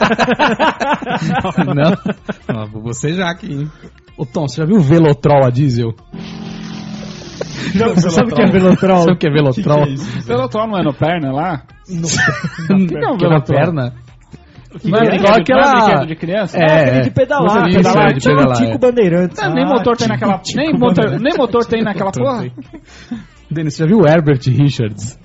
Não? Ah, você já aqui, hein? Ô Tom, você já viu o Velotrol a diesel? Já, você sabe o que é Velotrol? Sabe o que é Velotrol? Que que é isso? Velotrol não é no perna lá? Não. O que é um Que é na Velotrol? perna? Que Vai, brinquedo- igual não é aquela- brinquedo de criança? É, É, aquele de pedalar, isso, pedalar, é de tipo pedalar, Tico é. Bandeirantes. Ah, nem Ah, motor tem Tico- naquela. Tico Nem motor, Bandeirantes. nem motor tem naquela porra. Denis, você já viu o Herbert Richards?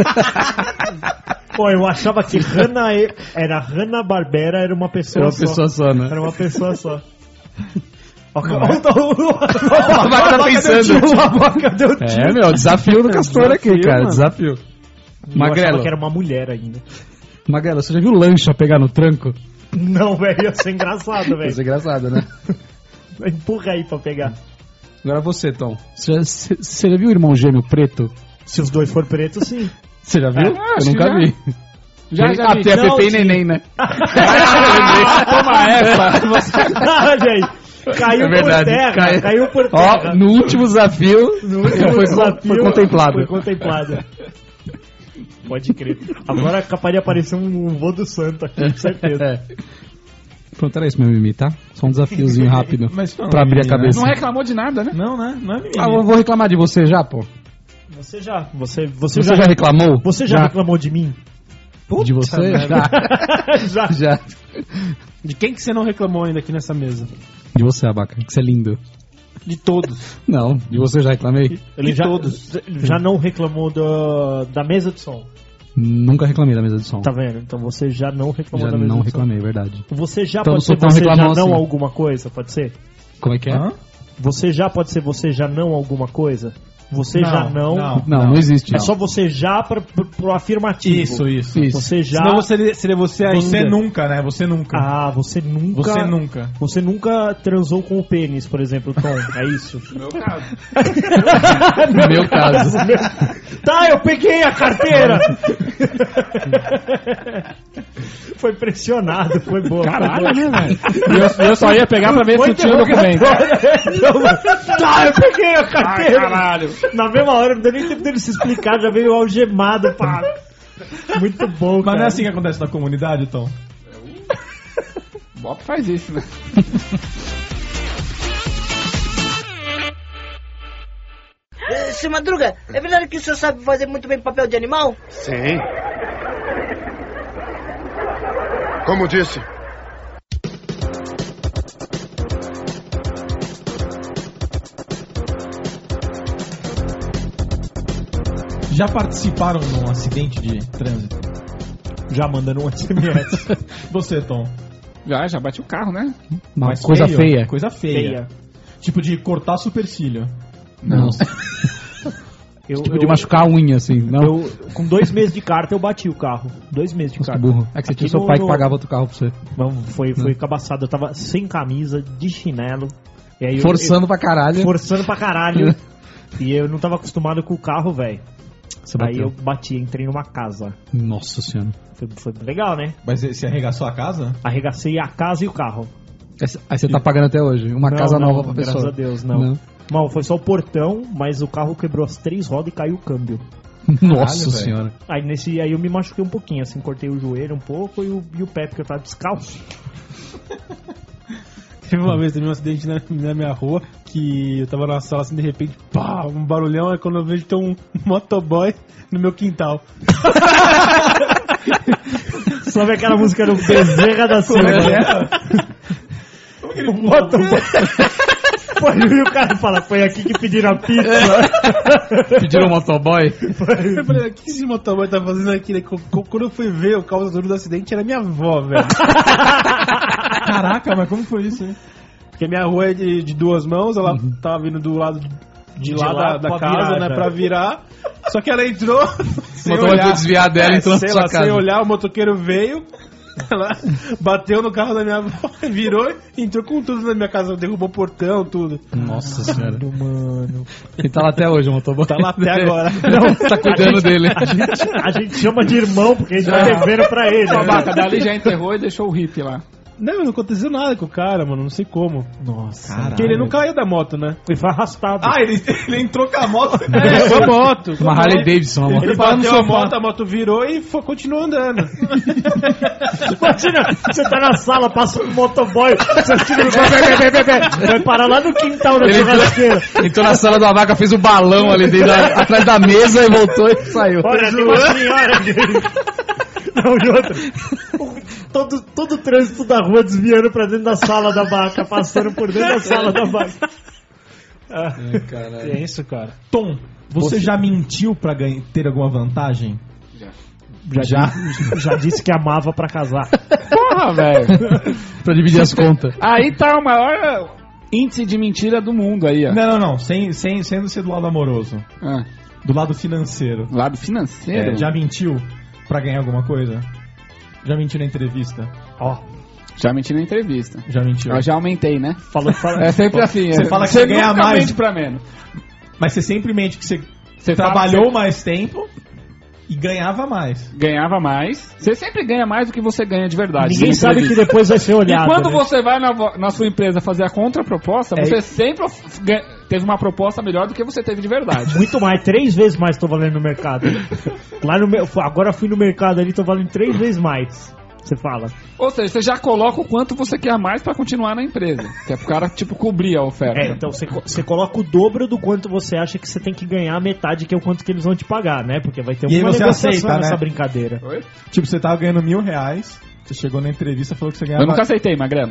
Pô, eu achava que Hanna e- era Hanna Barbera, era uma pessoa Era uma só. pessoa só, né? Era uma pessoa só. Ó, Não, ó, é? ó, A vaca tá pensando. A vaca deu tiro. É, meu, desafio do Castor aqui, Desafio, cara, mano. desafio. Eu achava Magrelo, que era uma mulher ainda. Magrelo, você já viu lancha pegar no tranco? Não, velho, ia ser engraçado, Isso é velho. engraçado, né? Empurra aí pra pegar. Agora você, Tom. Você já, você- você já viu o irmão gêmeo preto? Se os dois for pretos, sim. Você já viu? Ah, Eu acho nunca que já. vi. Já, já ah, vi. tem a Não, Pepe e sim. Neném, né? Toma essa. Você... Olha aí. Caiu É verdade, por terra. cai- Caiu por Ó, terra. no último desafio, No último foi, desafio, foi contemplado. Foi contemplado. Pode crer. Agora é capaz de aparecer um vô do santo aqui, com certeza. É. Pronto, era isso, meu mimimi, tá? Só um desafiozinho rápido Mas não, pra abrir a mimimi, cabeça. Não reclamou de nada, né? Não, né? Não é mimimi. Ah, eu vou reclamar de você já, pô. Você já, você, você, Você já, já reclamou? você já, reclamou de mim? De você? merda. Já. Já. Já. De quem que você não reclamou ainda aqui nessa mesa? De você, Abaca, que você é lindo. De todos. Não, de você já reclamei? Ele De já, todos. já não reclamou do, da mesa de som. Nunca reclamei da mesa de som. Tá vendo? Então você já não reclamou Já da mesa não de som. reclamei, verdade. Você já Então pode não sou ser tão você já reclamão não assim. alguma coisa, pode ser? Como é que é? Hã? Você já pode ser você já não alguma coisa? Você Não, já não. não. Não, não, existe. É só você já pra, pro, pro afirmativo. Isso, isso. Isso. Você já. Senão você, seria você ainda. Você nunca, né? Você nunca. Ah, você nunca. Você nunca. Você nunca transou com o pênis, por exemplo, Tom. É isso? No meu caso. No meu caso. Tá, eu peguei a carteira! Foi pressionado, foi boa. Caralho, foi boa. né, velho? E eu, eu só ia pegar pra ver se Foi eu tinha o documento. Tá, eu peguei a Ai, carteira! caralho. Na mesma hora, não deu nem tempo dele se explicar, já veio algemado, pá. Muito bom, Mas cara. não é assim que acontece na comunidade, Tom? O Bob faz isso, né? Eh, Seu Madruga, é verdade que o senhor sabe fazer muito bem papel de animal? Sim. Como disse, Já participaram num acidente de trânsito? Já mandando um S M S. Você, Tom? Já, já bati o carro, né? Uma Mas coisa feio? feia. Coisa feia. Feia. Tipo de cortar supercílio. Não. Eu, Tipo eu, de machucar a unha, assim. Não. eu, com dois meses de carta, eu bati o carro. Dois meses de Nossa, que carta. burro. É que você Aqui tinha seu no- pai que no- pagava outro carro pra você. Não, foi, foi cabaçado. Eu tava sem camisa, de chinelo. E aí eu- Forçando pra caralho. eu- forçando pra caralho. E eu não tava acostumado com o carro, velho. Você Aí bateu. eu bati, entrei numa casa. Nossa senhora. Foi, foi legal, né? Mas você arregaçou a casa? Arregacei a casa e o carro. Aí você tá pagando até hoje. Uma Não, casa não, nova pra graças pessoa. a Deus, não. Não, foi só o portão, mas o carro quebrou as três rodas e caiu o câmbio. Nossa Caralho, senhora. Aí nesse aí eu me machuquei um pouquinho, assim, cortei o joelho um pouco e o, e o pé, porque eu tava descalço. Teve uma vez, teve um acidente na, na minha rua, que eu tava na sala assim, de repente, pá, um barulhão, é quando eu vejo que tem um motoboy no meu quintal. Sabe aquela música do Bezerra da Silva? O motoboy. Pô, e o cara fala, foi aqui que pediram a pizza. Pediram um motoboy? Eu falei, o que esse motoboy tá fazendo aqui? né? Co- co- Quando eu fui ver o causador do acidente, era minha avó, velho. Caraca, mas como foi isso, hein? Porque minha rua é de, de duas mãos, ela Uhum. tava vindo do lado de, de De lá lá da, da pra casa, virar, né, já. pra virar. Só que ela entrou. sem motoboy olhar. foi desviar dela, entrou na sei sua lá, casa. Sem olhar, o motoqueiro veio. Ela bateu no carro da minha avó, virou e entrou com tudo na minha casa, derrubou o portão, tudo. Nossa senhora. Mano. Ele tá lá até hoje, o motoboy. Tá lá até agora. Não, Tá cuidando a gente, dele. A gente, a gente chama de irmão, porque a gente vai devendo pra ele. A né? vaca dali já enterrou e deixou o hippie lá. Não, não aconteceu nada com o cara, mano, não sei como. Nossa. Porque ele não caiu da moto, né? Ele foi arrastado. Ah, ele, ele entrou com a moto. É, foi a moto. Uma Harley Davidson, uma moto. Ele bateu a moto, a moto virou e foi, continuou andando. Imagina, você tá na sala, passa um motoboy, você tira no vai, vai, vai, vai, vai parar lá no quintal da Ele churrasqueira. entrou, entrou na sala da vaca, fez um balão ali dentro, da- atrás da mesa e voltou e saiu. Olha, tem uma senhora aqui. Não, e outra. Todo, todo o trânsito da rua desviando pra dentro da sala da vaca, passando por dentro da sala da vaca. É isso, cara. Tom, você, já mentiu pra ganha- ter alguma vantagem? Já, já? já disse que amava pra casar. Porra, velho. Pra dividir as contas. Aí tá o maior índice de mentira do mundo aí, ó. Não, não, não. Sem, sem, sendo ser do lado amoroso. Ah, Do lado financeiro. lado financeiro. É, já mentiu pra ganhar alguma coisa? Já mentiu na entrevista? Ó, Já menti na entrevista. Já mentiu. Eu já aumentei, né? falou, fala, É sempre assim. Você é. fala que você ganha nunca mais. mente pra menos. Mas você sempre mente que você, Você fala trabalhou que mais tempo e ganhava mais. você ganhava mais. Você sempre ganha mais do que você ganha de verdade. ninguém Em sabe que entrevista. depois vai ser E olhado. quando né? você vai na, vo- na sua empresa fazer a contraproposta, É. você sempre of- ganha- teve uma proposta melhor do que você teve de verdade. Muito mais, três vezes mais tô valendo no mercado. Lá no, me- agora fui no mercado ali, tô valendo três vezes mais. Você fala. Ou seja, você já coloca o quanto você quer mais pra continuar na empresa. Que é pro cara, tipo, cobrir a oferta. É, então você, co- você coloca o dobro do quanto você acha que você tem que ganhar, a metade que é o quanto que eles vão te pagar, né? Porque vai ter E aí uma você negociação aceita, nessa né? brincadeira. Oi? Tipo, você tava ganhando mil reais, você chegou na entrevista e falou que você ganhava Eu nunca aceitei, Magrelo.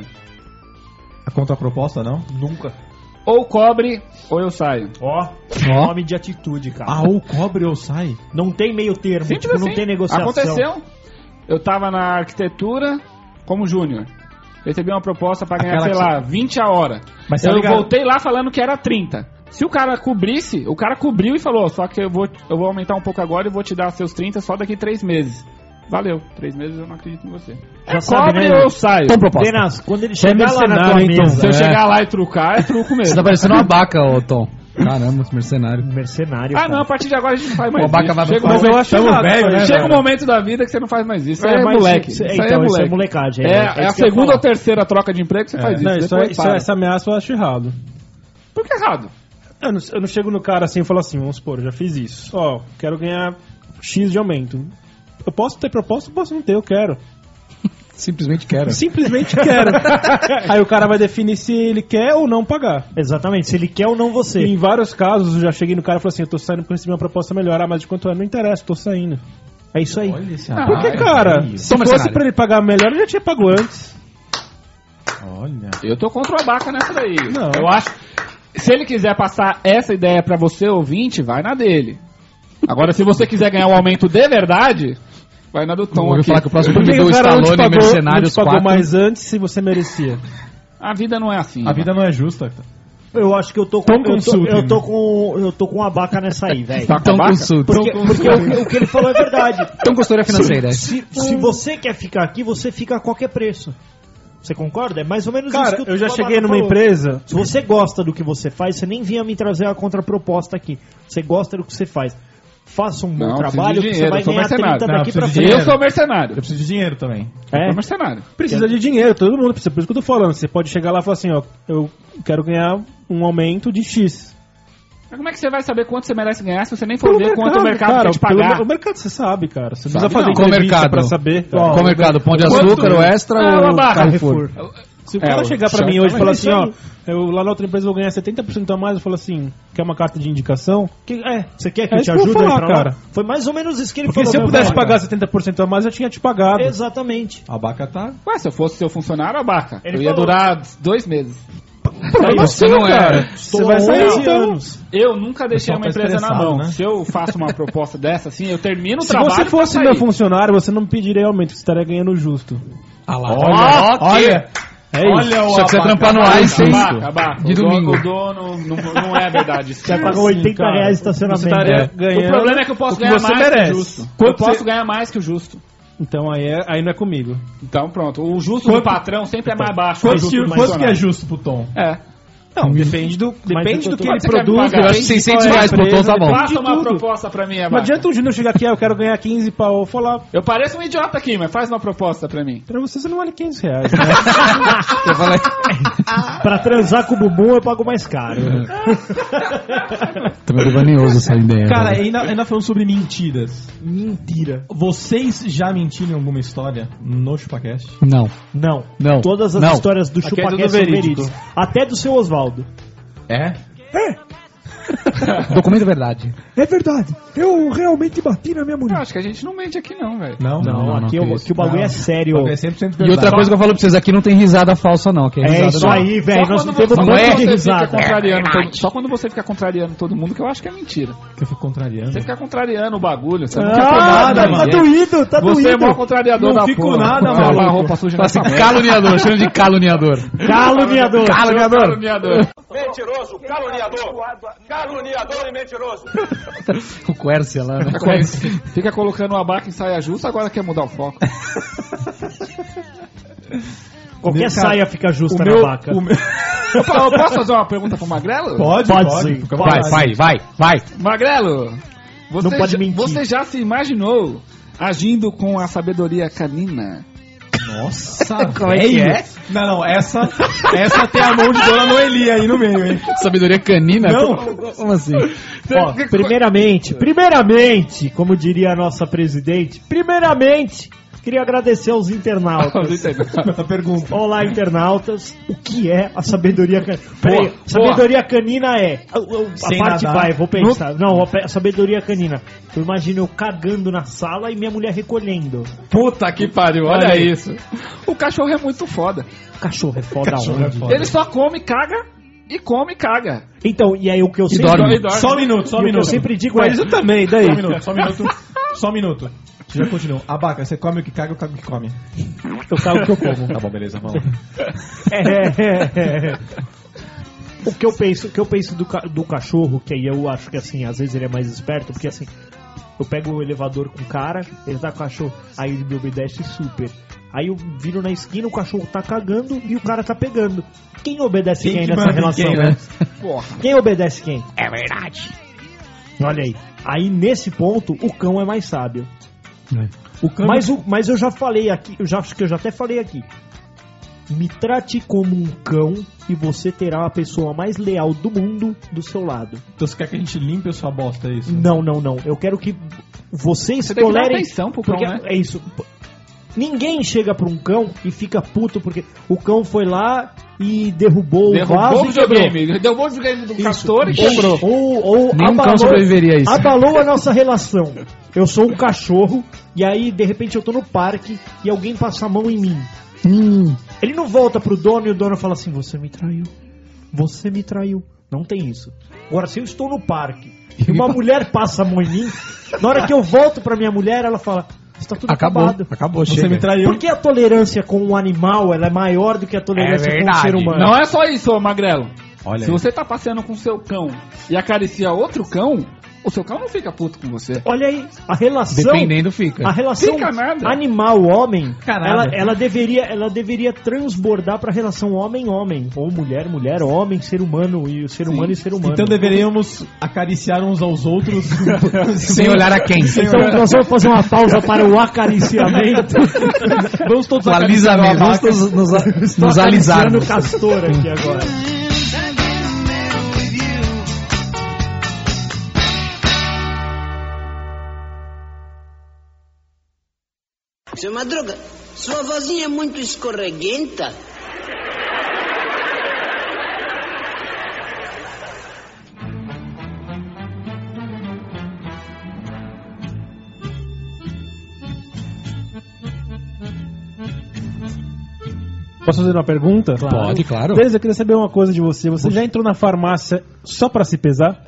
a contraproposta, não? Nunca. Ou cobre, ou eu saio. Ó, Ó. nome de atitude, cara. Ah, ou cobre ou sai? Não tem meio termo, Simples tipo, não assim. tem negociação. Aconteceu. Eu tava na arquitetura como júnior. Recebi uma proposta pra ganhar, Aquela sei que lá, vinte a hora. Mas tá eu ligado? voltei lá falando que era trinta. Se o cara cobrisse, o cara cobriu e falou, só que eu vou, eu vou aumentar um pouco agora e vou te dar seus trinta só daqui três meses. Valeu, três meses eu não acredito em você. Já É sabe, cobre né? ou eu saio? Então, proposta. Denas, quando ele É chegar lá na tua mercenário, então. mesa... Se eu É. chegar lá e trucar, é truco mesmo. Você tá parecendo uma vaca, ô Tom. Caramba, esse mercenário. Mercenário, Ah, cara. não, a partir de agora a gente não faz mais Uma vaca isso. vai Chega um pra Mas momento- eu acho Tamo errado, velho, né, Chega um velho? momento da vida que você não faz mais isso. Isso É, é, mas moleque. isso- Isso, então, aí é isso é moleque. molecagem. É, é é a isso que eu ia segunda falar. ou terceira troca de emprego que você faz isso. Não, isso, é- depois isso, para. essa ameaça eu acho errado. Por que errado? Eu não, eu não chego no cara assim e falo assim, vamos supor, eu já fiz isso. Ó, quero ganhar X de aumento. Eu posso ter proposta, posso não ter, eu quero. Simplesmente quero. Simplesmente quero. Aí o cara vai definir se ele quer ou não pagar. Exatamente, se ele quer ou não E você. em vários casos eu já cheguei no cara e falei assim, eu tô saindo por receber uma proposta melhor. Ah, mas de quanto é? Não interessa, tô saindo. É isso aí. Olha esse Ah, Porque, rapaz, cara, aí. se Toma fosse cenário. pra ele pagar melhor, eu já tinha pago antes. Olha. Eu tô contra o Abaca nessa daí. Não. Eu acho. Se ele quiser passar essa ideia pra você, ouvinte, vai na dele. Agora, se você quiser ganhar um aumento de verdade, vai na do Eu Tom ouvi aqui. falar que o próximo Por que filme do o cara não te Stallone pagou, não Mercenários te pagou quatro. mais antes se você merecia? A vida não é assim. A vida não é justa. Eu acho que eu tô com, Tom eu tô, Consulting. eu tô com, eu tô com a vaca nessa aí, velho. Tá com Tom Abaca? Consulting. Porque, porque o, o que ele falou é verdade. Tom Consultoria Financeira. Se, se você quer ficar aqui, você fica a qualquer preço. Você concorda? É mais ou menos isso Cara, que o eu já Babaca cheguei numa falou. empresa... Se você gosta do que você faz, você nem vinha me trazer a contraproposta aqui. Você gosta do que você faz. Faça um bom Não, preciso trabalho de que dinheiro, você vai eu sou ganhar mercenário. trinta Não, daqui preciso pra de frente. dinheiro. Eu sou mercenário. Eu preciso de dinheiro também. Eu É? sou mercenário. Precisa de dinheiro, todo mundo precisa. Por isso que eu tô falando. Você pode chegar lá e falar assim, ó, eu quero ganhar um aumento de X. Mas como é que você vai saber quanto você merece ganhar se você nem for ver quanto o mercado cara, quer te pelo- pagar? o mercado você sabe, cara. Você não Sabe precisa fazer não. Qual entrevista mercado? pra saber. cara. Qual mercado? Pão de Quanto? açúcar, o extra Ah, ou Babaca, Carrefour? Se o É, cara o chegar pra chefe mim hoje e também. falar É assim, isso ó, eu lá na outra empresa vou ganhar setenta por cento a mais, eu falo assim, quer uma carta de indicação? Que- é, você quer que É eu isso te que eu ajude vou a ir falar, pra lá? cara. Foi mais ou menos isso que ele Porque falou. se eu meu pudesse velho. pagar setenta por cento a mais, eu tinha te pagado. Exatamente. A vaca tá. Ué, se eu fosse seu funcionário, Abaca, Ele eu ia falou. durar dois meses. Você não é. Você vai sair onze então. anos. Eu nunca deixei pessoal uma tá empresa na estressado, mão. né? Se eu faço uma proposta dessa, assim, eu termino o Se trabalho. você fosse pra meu sair. funcionário, você não pediria aumento, você estaria ganhando justo. Ah lá. Olha, Ó, olha. É isso. Olha o Só que você abaca, trampar no abaca, Ice, hein? Abaca, abaca. De o dono, domingo. o dono não, não é verdade. Você vai pagar oitenta cara. reais de estacionamento. Você estaria É. ganhando O problema é que eu posso o que ganhar você mais que merece. o justo. Eu Quanto posso você- ganhar mais que o justo. Então aí, é, aí não é comigo. Então pronto. O justo Quanto- do patrão sempre é mais baixo. Quanto, que o que, justo do quanto que é funcionário. justo pro Tom? É. Não, depende do, depende eu do tô- que ele Você quer me produz. pagar? Eu acho que depende de seiscentos qual é a reais por empresa, tom tá bom. depende Faça de uma tudo. proposta pra mim, Não Abaca. adianta o Júnior chegar aqui, ah, eu quero ganhar quinze pau. Eu falar, Eu pareço um idiota aqui, mas faz uma proposta pra mim. pra você você não vale quinhentos reais. Né? Eu falei, Pra transar com o bumbum eu pago mais caro. também é devaneoso essa ideia. Cara, velho. ainda, ainda falando sobre mentiras. Mentira. Vocês já mentiram em alguma história no ChupaCast? Não. Não. Não. Todas as Não. histórias do Aqui é ChupaCast tudo são verídico. verídicas. Até do seu Oswaldo. É? Documento é verdade. É verdade. Eu realmente bati na minha Eu mulher. acho que a gente não mente aqui não, velho. Não? Não, não, aqui, não, o, que aqui o bagulho Não. é sério. É cem por cento E verdade. outra coisa que eu falo pra vocês, aqui não tem risada falsa não. Que é, É risada isso não. aí, velho. Só Nós quando não temos você- um só monte quando de você risada. fica contrariando todo- Só quando você fica contrariando todo mundo que eu acho que é mentira. Que eu fico contrariando. Você fica contrariando o bagulho. Você não Ah, quer ter nada, tá, tá mano. doído, tá Você é o doído. maior contrariador Não da fico porra. nada, Lavar maluco. a roupa suja Fala assim, nessa merda. caluniador, chama de caluniador. Caluniador. Caluniador. Caluniador. Mentiroso, caluniador. Caluniador e mentiroso. O Quercia lá, né? Fica colocando o abaca em saia justa, agora quer mudar o foco. Qualquer Cara, saia fica justa o na meu, vaca. o meu... Eu po- eu posso fazer uma pergunta pro Magrelo? Pode, Pode pode. sim. fica à Vai, vontade. vai, vai, vai. Magrelo, você, Não pode já, mentir. você já se imaginou agindo com a sabedoria canina? Nossa, Como é que velho. é? Não, não, essa, essa tem a mão de Dona Noeli aí no meio, hein? Sabedoria canina? Não. Como assim? Ó, primeiramente, primeiramente, como diria a nossa presidente, primeiramente, queria agradecer aos internautas. A pergunta. Olá, internautas. O que é a sabedoria canina? Peraí, Boa, sabedoria canina é. A, a- a Sem parte nadar. vai, vou pensar. Não, a, a sabedoria canina. Eu imagino eu cagando na sala e minha mulher recolhendo. Puta que pariu, olha, Olha aí. isso. O cachorro é muito foda. Cachorro é foda Cachorro é onde? foda. Ele só come, caga e come e caga. Então, e aí o que eu E sempre. dorme. E dorme. Só um minuto, só um E o que eu minuto. sempre digo é. Mas eu também, daí. Só um minuto, só um minuto. Só um minuto. Já continua. Abaca, você come o que caga, eu cago o que come. Eu cago o que eu como. Tá bom, beleza, vamos. É, é, é. O que eu penso, o que eu penso do, ca- do cachorro, que aí eu acho que assim, às vezes ele é mais esperto, porque assim, eu pego o elevador com o cara, ele tá com o cachorro, aí ele me obedece super. Aí eu viro na esquina, o cachorro tá cagando e o cara tá pegando. Quem obedece quem, Quem que nessa manda em relação? quem, né? Porra. Quem obedece quem? É verdade. Olha aí. Aí nesse ponto, o cão é mais sábio. O cão Mas, o, mas eu já falei aqui, eu já acho que eu já até falei aqui. Me trate como um cão e você terá a pessoa mais leal do mundo do seu lado. Então você quer que a gente limpe a sua bosta, é isso? Não, não, não. Eu quero que vocês Você tem que dar tolerem. atenção pro cão, porque né? É isso. Ninguém chega pra um cão e fica puto porque o cão foi lá e derrubou, Derrubou o vaso o e quebrou. videogame. Derrubou o videogame do Isso. castor e Ou- quebrou. Ou, ou Nenhum cão abalou, sobreviveria a isso. abalou a nossa relação. Eu sou um cachorro e aí de repente eu tô no parque e alguém passa a mão em mim. Hum. Ele não volta pro dono e o dono fala assim: você me traiu, você me traiu. Não tem isso. Agora, se eu estou no parque e uma mulher passa a mão em mim, na hora que eu volto pra minha mulher, ela fala: está tudo Acabou, acabado. acabou, Você chega. me traiu. Por que a tolerância com um animal ela é maior do que a tolerância É com um ser verdade. humano? Não é só isso, ô Magrelo. Olha Se aí. você tá passeando com seu cão e acaricia outro cão, o seu cão não fica puto com você. Olha aí, a relação. Dependendo, fica. A relação Fica nada. animal-homem, Fica nada. ela, ela, deveria, ela deveria transbordar pra relação homem-homem. Ou mulher-mulher, homem, ser humano e ser humano e ser humano. Então deveríamos acariciar uns aos outros Sem olhar a quem. Então nós vamos fazer uma pausa para o acariciamento. Vamos todos O acariciar alisamento. Vamos vaca. nos, nos, Estou nos acariciando alisarmos. o castor aqui agora. Seu Madruga, sua vozinha é muito escorreguenta. Posso fazer uma pergunta? Pode, claro. Denis, eu queria saber uma coisa de você. Você já entrou na farmácia só pra se pesar?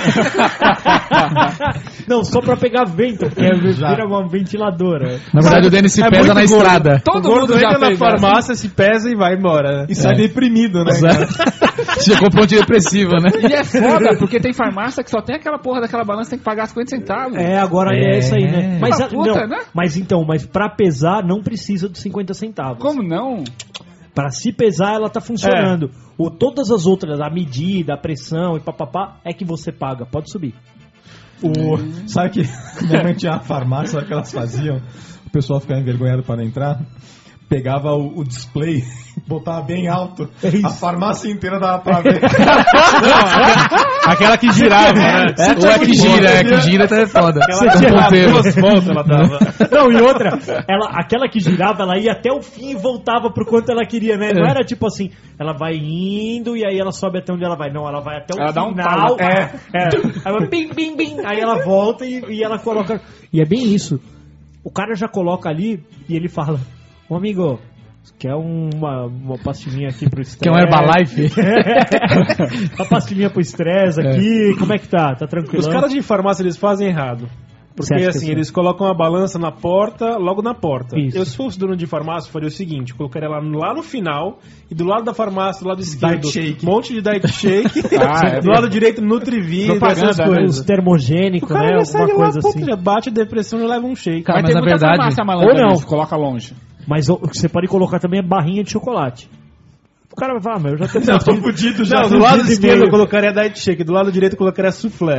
Não, só pra pegar vento, porque vira uma ventiladora. Na verdade, o Denis se É pesa muito na gordo. estrada. Todo O gordo mundo já entra na fez farmácia, se pesa e vai embora. E sai deprimido, né? Você já comprou antidepressivo, né? E é foda, porque tem farmácia que só tem aquela porra daquela balança, tem que pagar cinquenta centavos. É, agora é, É. isso aí, né? Mas, Uma a- puta, não, né? mas então, mas pra pesar não precisa dos cinquenta centavos. Como não? Pra se pesar, ela tá funcionando. O, todas as outras, a medida, a pressão e papapá, é que você paga. Pode subir. O, sabe que minha mãe tinha uma farmácia, sabe o que elas faziam? O pessoal ficava envergonhado para não entrar. Pegava o, o display, botava bem alto. A farmácia inteira dava pra ver. Aquela que girava, né? É, ou é que gira, é que gira tá foda. Você Um tinha ponteiro. duas voltas ela dava. Não, e outra, ela, aquela que girava, ela ia até o fim e voltava pro quanto ela queria, né? Não era tipo assim, ela vai indo e aí ela sobe até onde ela vai. Não, ela vai até o Ela dá um final. talo. é, é. Aí vai bim, bim, bim. Aí ela volta e, e ela coloca. E é bem isso. O cara já coloca ali e ele fala: ô amigo, quer uma, uma pastilhinha aqui pro estresse? Quer um Herbalife? Uma pastilhinha pro estresse aqui, como é que tá? Tá tranquilo? Os caras de farmácia, eles fazem errado. Você Porque acha que assim, é eles colocam a balança na porta, logo na porta. Isso. Eu, se fosse dono de farmácia, faria o seguinte: eu colocaria lá, lá no final, e do lado da farmácia, do lado esquerdo, Diet shake. um monte de diet shake. Ah, é do lado direito, Nutrivida, Propaganda, essas né? coisas. Os termogênicos, O cara né? já sai Alguma lá, coisa puta, assim. já bate a depressão e leva um shake. Cara, Mas mas tem na muita verdade... farmácia malandra Ou não. nisso, coloca longe. Mas o que você pode colocar também é barrinha de chocolate. O cara vai falar, mas eu já tô Já tô fudido já. Não, do lado fudido e esquerdo meio. eu colocaria diet shake, do lado direito eu colocaria soufflé.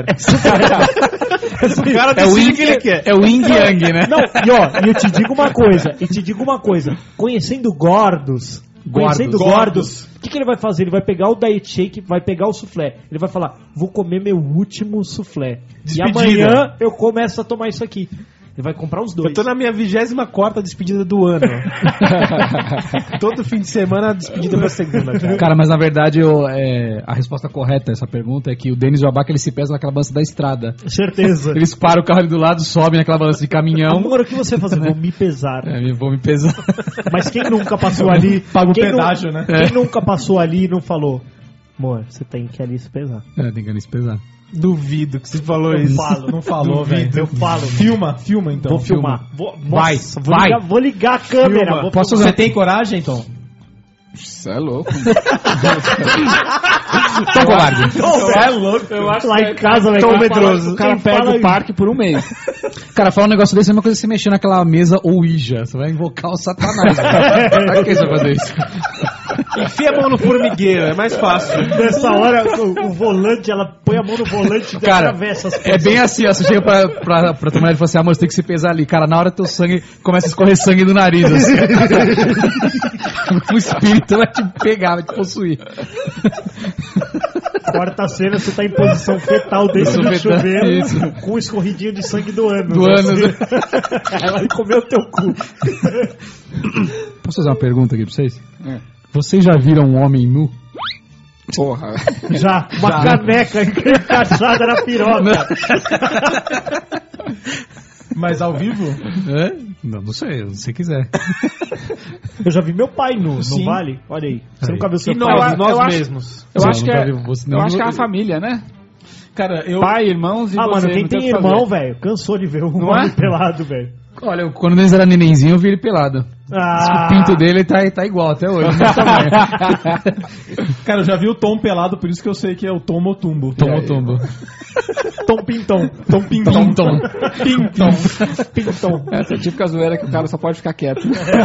O cara É o decide o Yin que ele quer. é o Yin Yang, né? Não, e ó, e eu te digo uma coisa, e te digo uma coisa, conhecendo gordos, conhecendo Gordos. gordos, o que, que ele vai fazer? Ele vai pegar o diet shake, vai pegar o soufflé, ele vai falar, vou comer meu último soufflé. Despedida. E amanhã eu começo a tomar isso aqui. Ele vai comprar os dois. Eu tô na minha vigésima quarta despedida do ano. Todo fim de semana, despedida pra segunda, cara. Cara, mas na verdade eu, é, a resposta correta a essa pergunta é que o Denis e o Abaca, eles se pesam naquela balança da estrada. Certeza. Eles param o carro ali do lado, sobem naquela balança de caminhão. Amor, o que você vai fazer? Vou me pesar. É, vou me pesar. Mas quem nunca passou ali... Paga o quem nu- pedágio, né? Quem nunca passou ali e não falou, amor, você tem que ali se pesar. É, tem que se pesar. Duvido que você falou Eu isso. falo, Não falou, velho. eu falo. Filma, filma então. Vou filmar. Vou, Vai, nossa, vou, vai. Ligar, vou ligar a câmera. Filma. Vou Posso filmar. Você tem coragem, então? Isso é louco. Tão covarde. Você é louco. Eu acho lá em casa, velho. tão cara medroso. fala- O cara quem pega fala o parque por um mês. Cara, falar um negócio desse é uma coisa que você mexer naquela mesa Ouija. Você vai invocar o satanás. Né? Pra que você vai fazer isso? Enfia a mão no formigueiro, é mais fácil. Nessa hora, o, o volante, ela põe a mão no volante e Cara, atravessa as é coisas. bem assim, ó. Você chega pra, pra, pra tua mulher e fala assim, amor, você tem que se pesar ali. Cara, na hora teu sangue começa a escorrer sangue do nariz. Assim. O espírito vai te pegar, vai te possuir. Quarta cena, você tá em posição fetal dentro Posição do fetal, chuveiro, isso. com um escorridinho de sangue do ano. Do ano. Ela comeu teu cu. Posso fazer uma pergunta aqui pra vocês? É. Vocês já viram um homem nu? Porra. Já, uma Já. caneca encaixada na piroca. Mas ao vivo? É? Não, não sei, se você quiser. Eu já vi meu pai nu, Sim. não vale? Olha aí. Você Aí. nunca viu seu E pai? nós, eu nós acho- mesmos. Eu Não, acho que nunca é, vi você- eu não, acho que é a nunca- família, né? Cara, eu... Pai, irmãos e Ah, você. mano, quem não tem o que irmão, fazer. velho, cansou de ver o Não homem é? pelado, velho. Olha, eu- quando o Denis era nenenzinho, eu vi ele pelado. Ah, O pinto dele tá, tá igual até hoje. Mesmo tamanho. Cara, eu já vi o Tom pelado, por isso que eu sei que é o Tom Motumbo. Tomou tombo. Tom Pintão. Tom Pintão. Tom Tom. Pintão. Pintão. Essa é a típica zoeira que o cara só pode ficar quieto.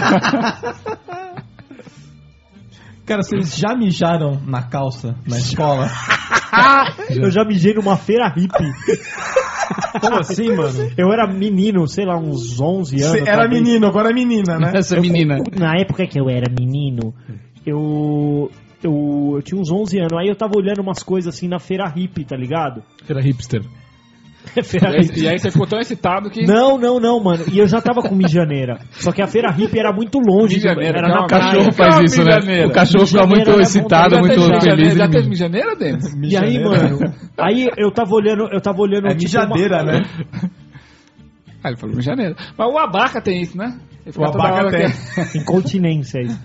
Cara, vocês já mijaram na calça, na escola? Eu já mijei numa feira hippie. Como assim, mano? Eu era menino, sei lá, uns onze anos. Você era talvez. menino, agora é menina, né? Essa menina. Na época que eu era menino, eu, eu, eu tinha uns onze anos. Aí eu tava olhando umas coisas assim na feira hippie, tá ligado? Era hipster. Feira E aí, hippie. e aí você ficou tão excitado que. Não, não, não, mano. E eu já tava com mijaneira. Só que a feira hippie era muito longe. do- Mijaneira, era que é na uma O praia. cachorro Calma, faz isso, né? mijaneira. O cachorro fica Mijaneira muito dá excitado, vontade. muito Já teve feliz. mijaneira, já ele teve mija. mijaneira, Denis? E aí, mano, aí eu tava olhando, eu tava olhando. É tipo, mijadeira, uma- né? Ah, ele falou mijaneira. Mas o Abaca tem isso, né? Ele fica O toda Abaca hora tem. que- Incontinência aí.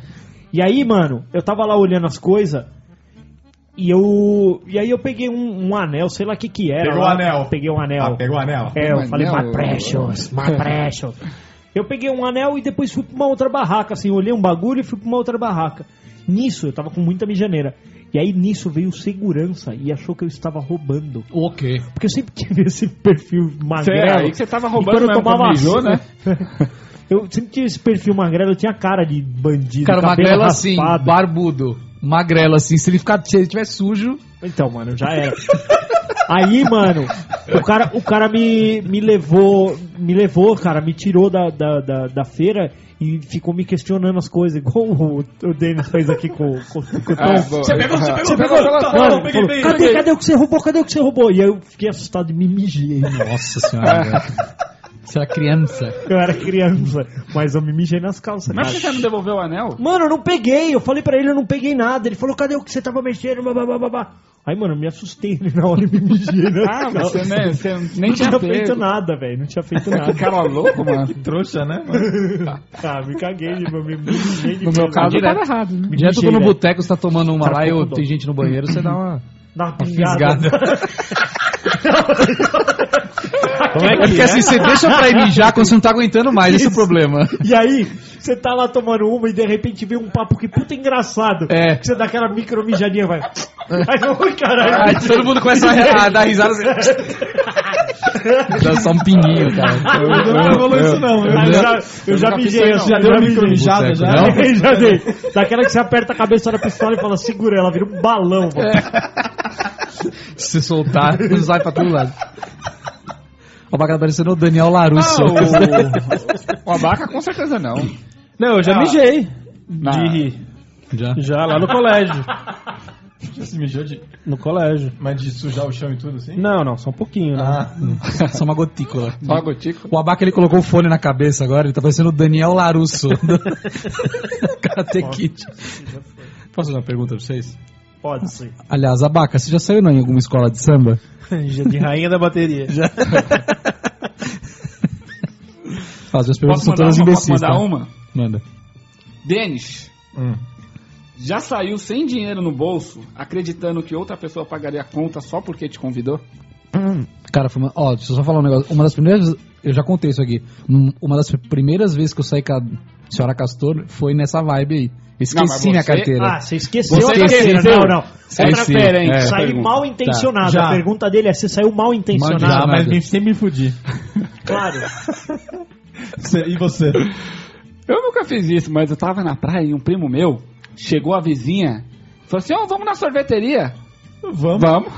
E aí, mano, eu tava lá olhando as coisas e eu. E aí eu peguei um, um anel, sei lá o que que era. Pegou o lá, anel. Peguei um anel. Ah, pegou o anel. É, eu Um falei, anel? my precious, my precious. Eu peguei um anel e depois fui pra uma outra barraca, assim, olhei um bagulho e fui pra uma outra barraca. Nisso, eu tava com muita mijaneira. E aí nisso veio o segurança e achou que eu estava roubando. O quê? Porque eu sempre tive esse perfil Cê, magrelo. aí que você tava E roubando quando eu mesmo tomava quando mijou, né? Eu sempre tive esse perfil magrelo, eu tinha cara de bandido, Cara, cabelo magrelo assim, raspado. barbudo. Magrelo assim, se ele, ficar, se ele tiver sujo... Então, mano, já era. Aí, mano, o cara, o cara me, me levou, me levou, cara, me tirou da, da, da, da feira e ficou me questionando as coisas, igual o, o Denis fez aqui com, com, com o Tom. Ah, boa. Você pegou, você pegou, Você pegou, pegou, tá, mano, não, peguei, falou, peguei, cadê, peguei. cadê o que você roubou, cadê o que você roubou? E aí eu fiquei assustado e me mijei. Nossa senhora, velho. Você era criança. Eu era criança, mas eu me mijei nas calças, Mas cara. por que você não devolveu o anel? Mano, eu não peguei. Eu falei pra ele, eu não peguei nada. Ele falou, cadê o que você tava mexendo? Babá. Aí, mano, eu me assustei na hora e me mijei nas Ah, calças. você, né, você nem Não tinha tinha feito pego. nada, velho. Não tinha feito nada. Que cara louco, mano. Trouxa, né, mano? Ah, me caguei, me, me, me mijei de No meu medo. caso, direto. tava errado. Né? Me Direto mijei, tô no velho. boteco, você tá tomando uma Cara, lá e ficou eu- com dó. tem gente no banheiro, você dá uma... Dá uma Uma pingada. fisgada. Como É porque assim, você deixa pra ir mijar quando você não tá aguentando mais, esse é o problema. E aí, você tá lá tomando uma e de repente vem um papo que puta engraçado. É. Que você dá aquela micro mijadinha, vai. Aí, ui, caralho. Aí todo mundo começa a, a dar risada assim. Dá só um pinguinho, cara. Não rolou isso não, viu? Aí eu já, eu já nunca mijei, fiz eu isso, já Já deu deu uma mijei. micromijada já? Não? Eu já dei. Daquela que você aperta a cabeça da pistola e fala, segura ela, vira um balão, mano. Se soltar, vai pra todo lado. O Baca tá parecendo o Daniel Larusso. Ah, o... o abaca com certeza não. Não, eu já Ah. mijei. Na- De rir. Já. Já lá no colégio. Já se mijou de... No colégio. Mas de sujar o chão e tudo assim? Não, não, só um pouquinho, né? Ah, Só uma gotícula. Só a gotícula. O Abaca ele colocou o fone na cabeça agora, ele tá parecendo o Daniel Larusso. do Karate Kid. Posso fazer uma pergunta pra vocês? Pode ser. Aliás, Abaca, você já saiu não, em alguma escola de samba? Já de rainha da bateria. Já. As minhas perguntas Posso são mandar todas uma? imbecis. Posso mandar tá? uma? Manda. Denis, hum. já saiu sem dinheiro no bolso, acreditando que outra pessoa pagaria a conta só porque te convidou? Cara, foi uma... Ó, deixa eu só falar um negócio. Uma das primeiras... Eu já contei isso aqui. Um- Uma das primeiras vezes que eu saí com a senhora Castor foi nessa vibe aí. Esqueci Não, mas minha você- carteira. Ah, você esqueceu Você a carteira. esqueceu? Não, não. Esqueci. Outra pera, hein? É, Saí pergunta. mal intencionado. Tá, já. A pergunta dele é, você saiu mal intencionado? Mal Ah, nada. mas sempre me fudi. Claro. Você- E você? Eu nunca fiz isso, mas eu tava na praia e um primo meu chegou a vizinha e falou assim: ó, vamos na sorveteria. Vamos. Vamos.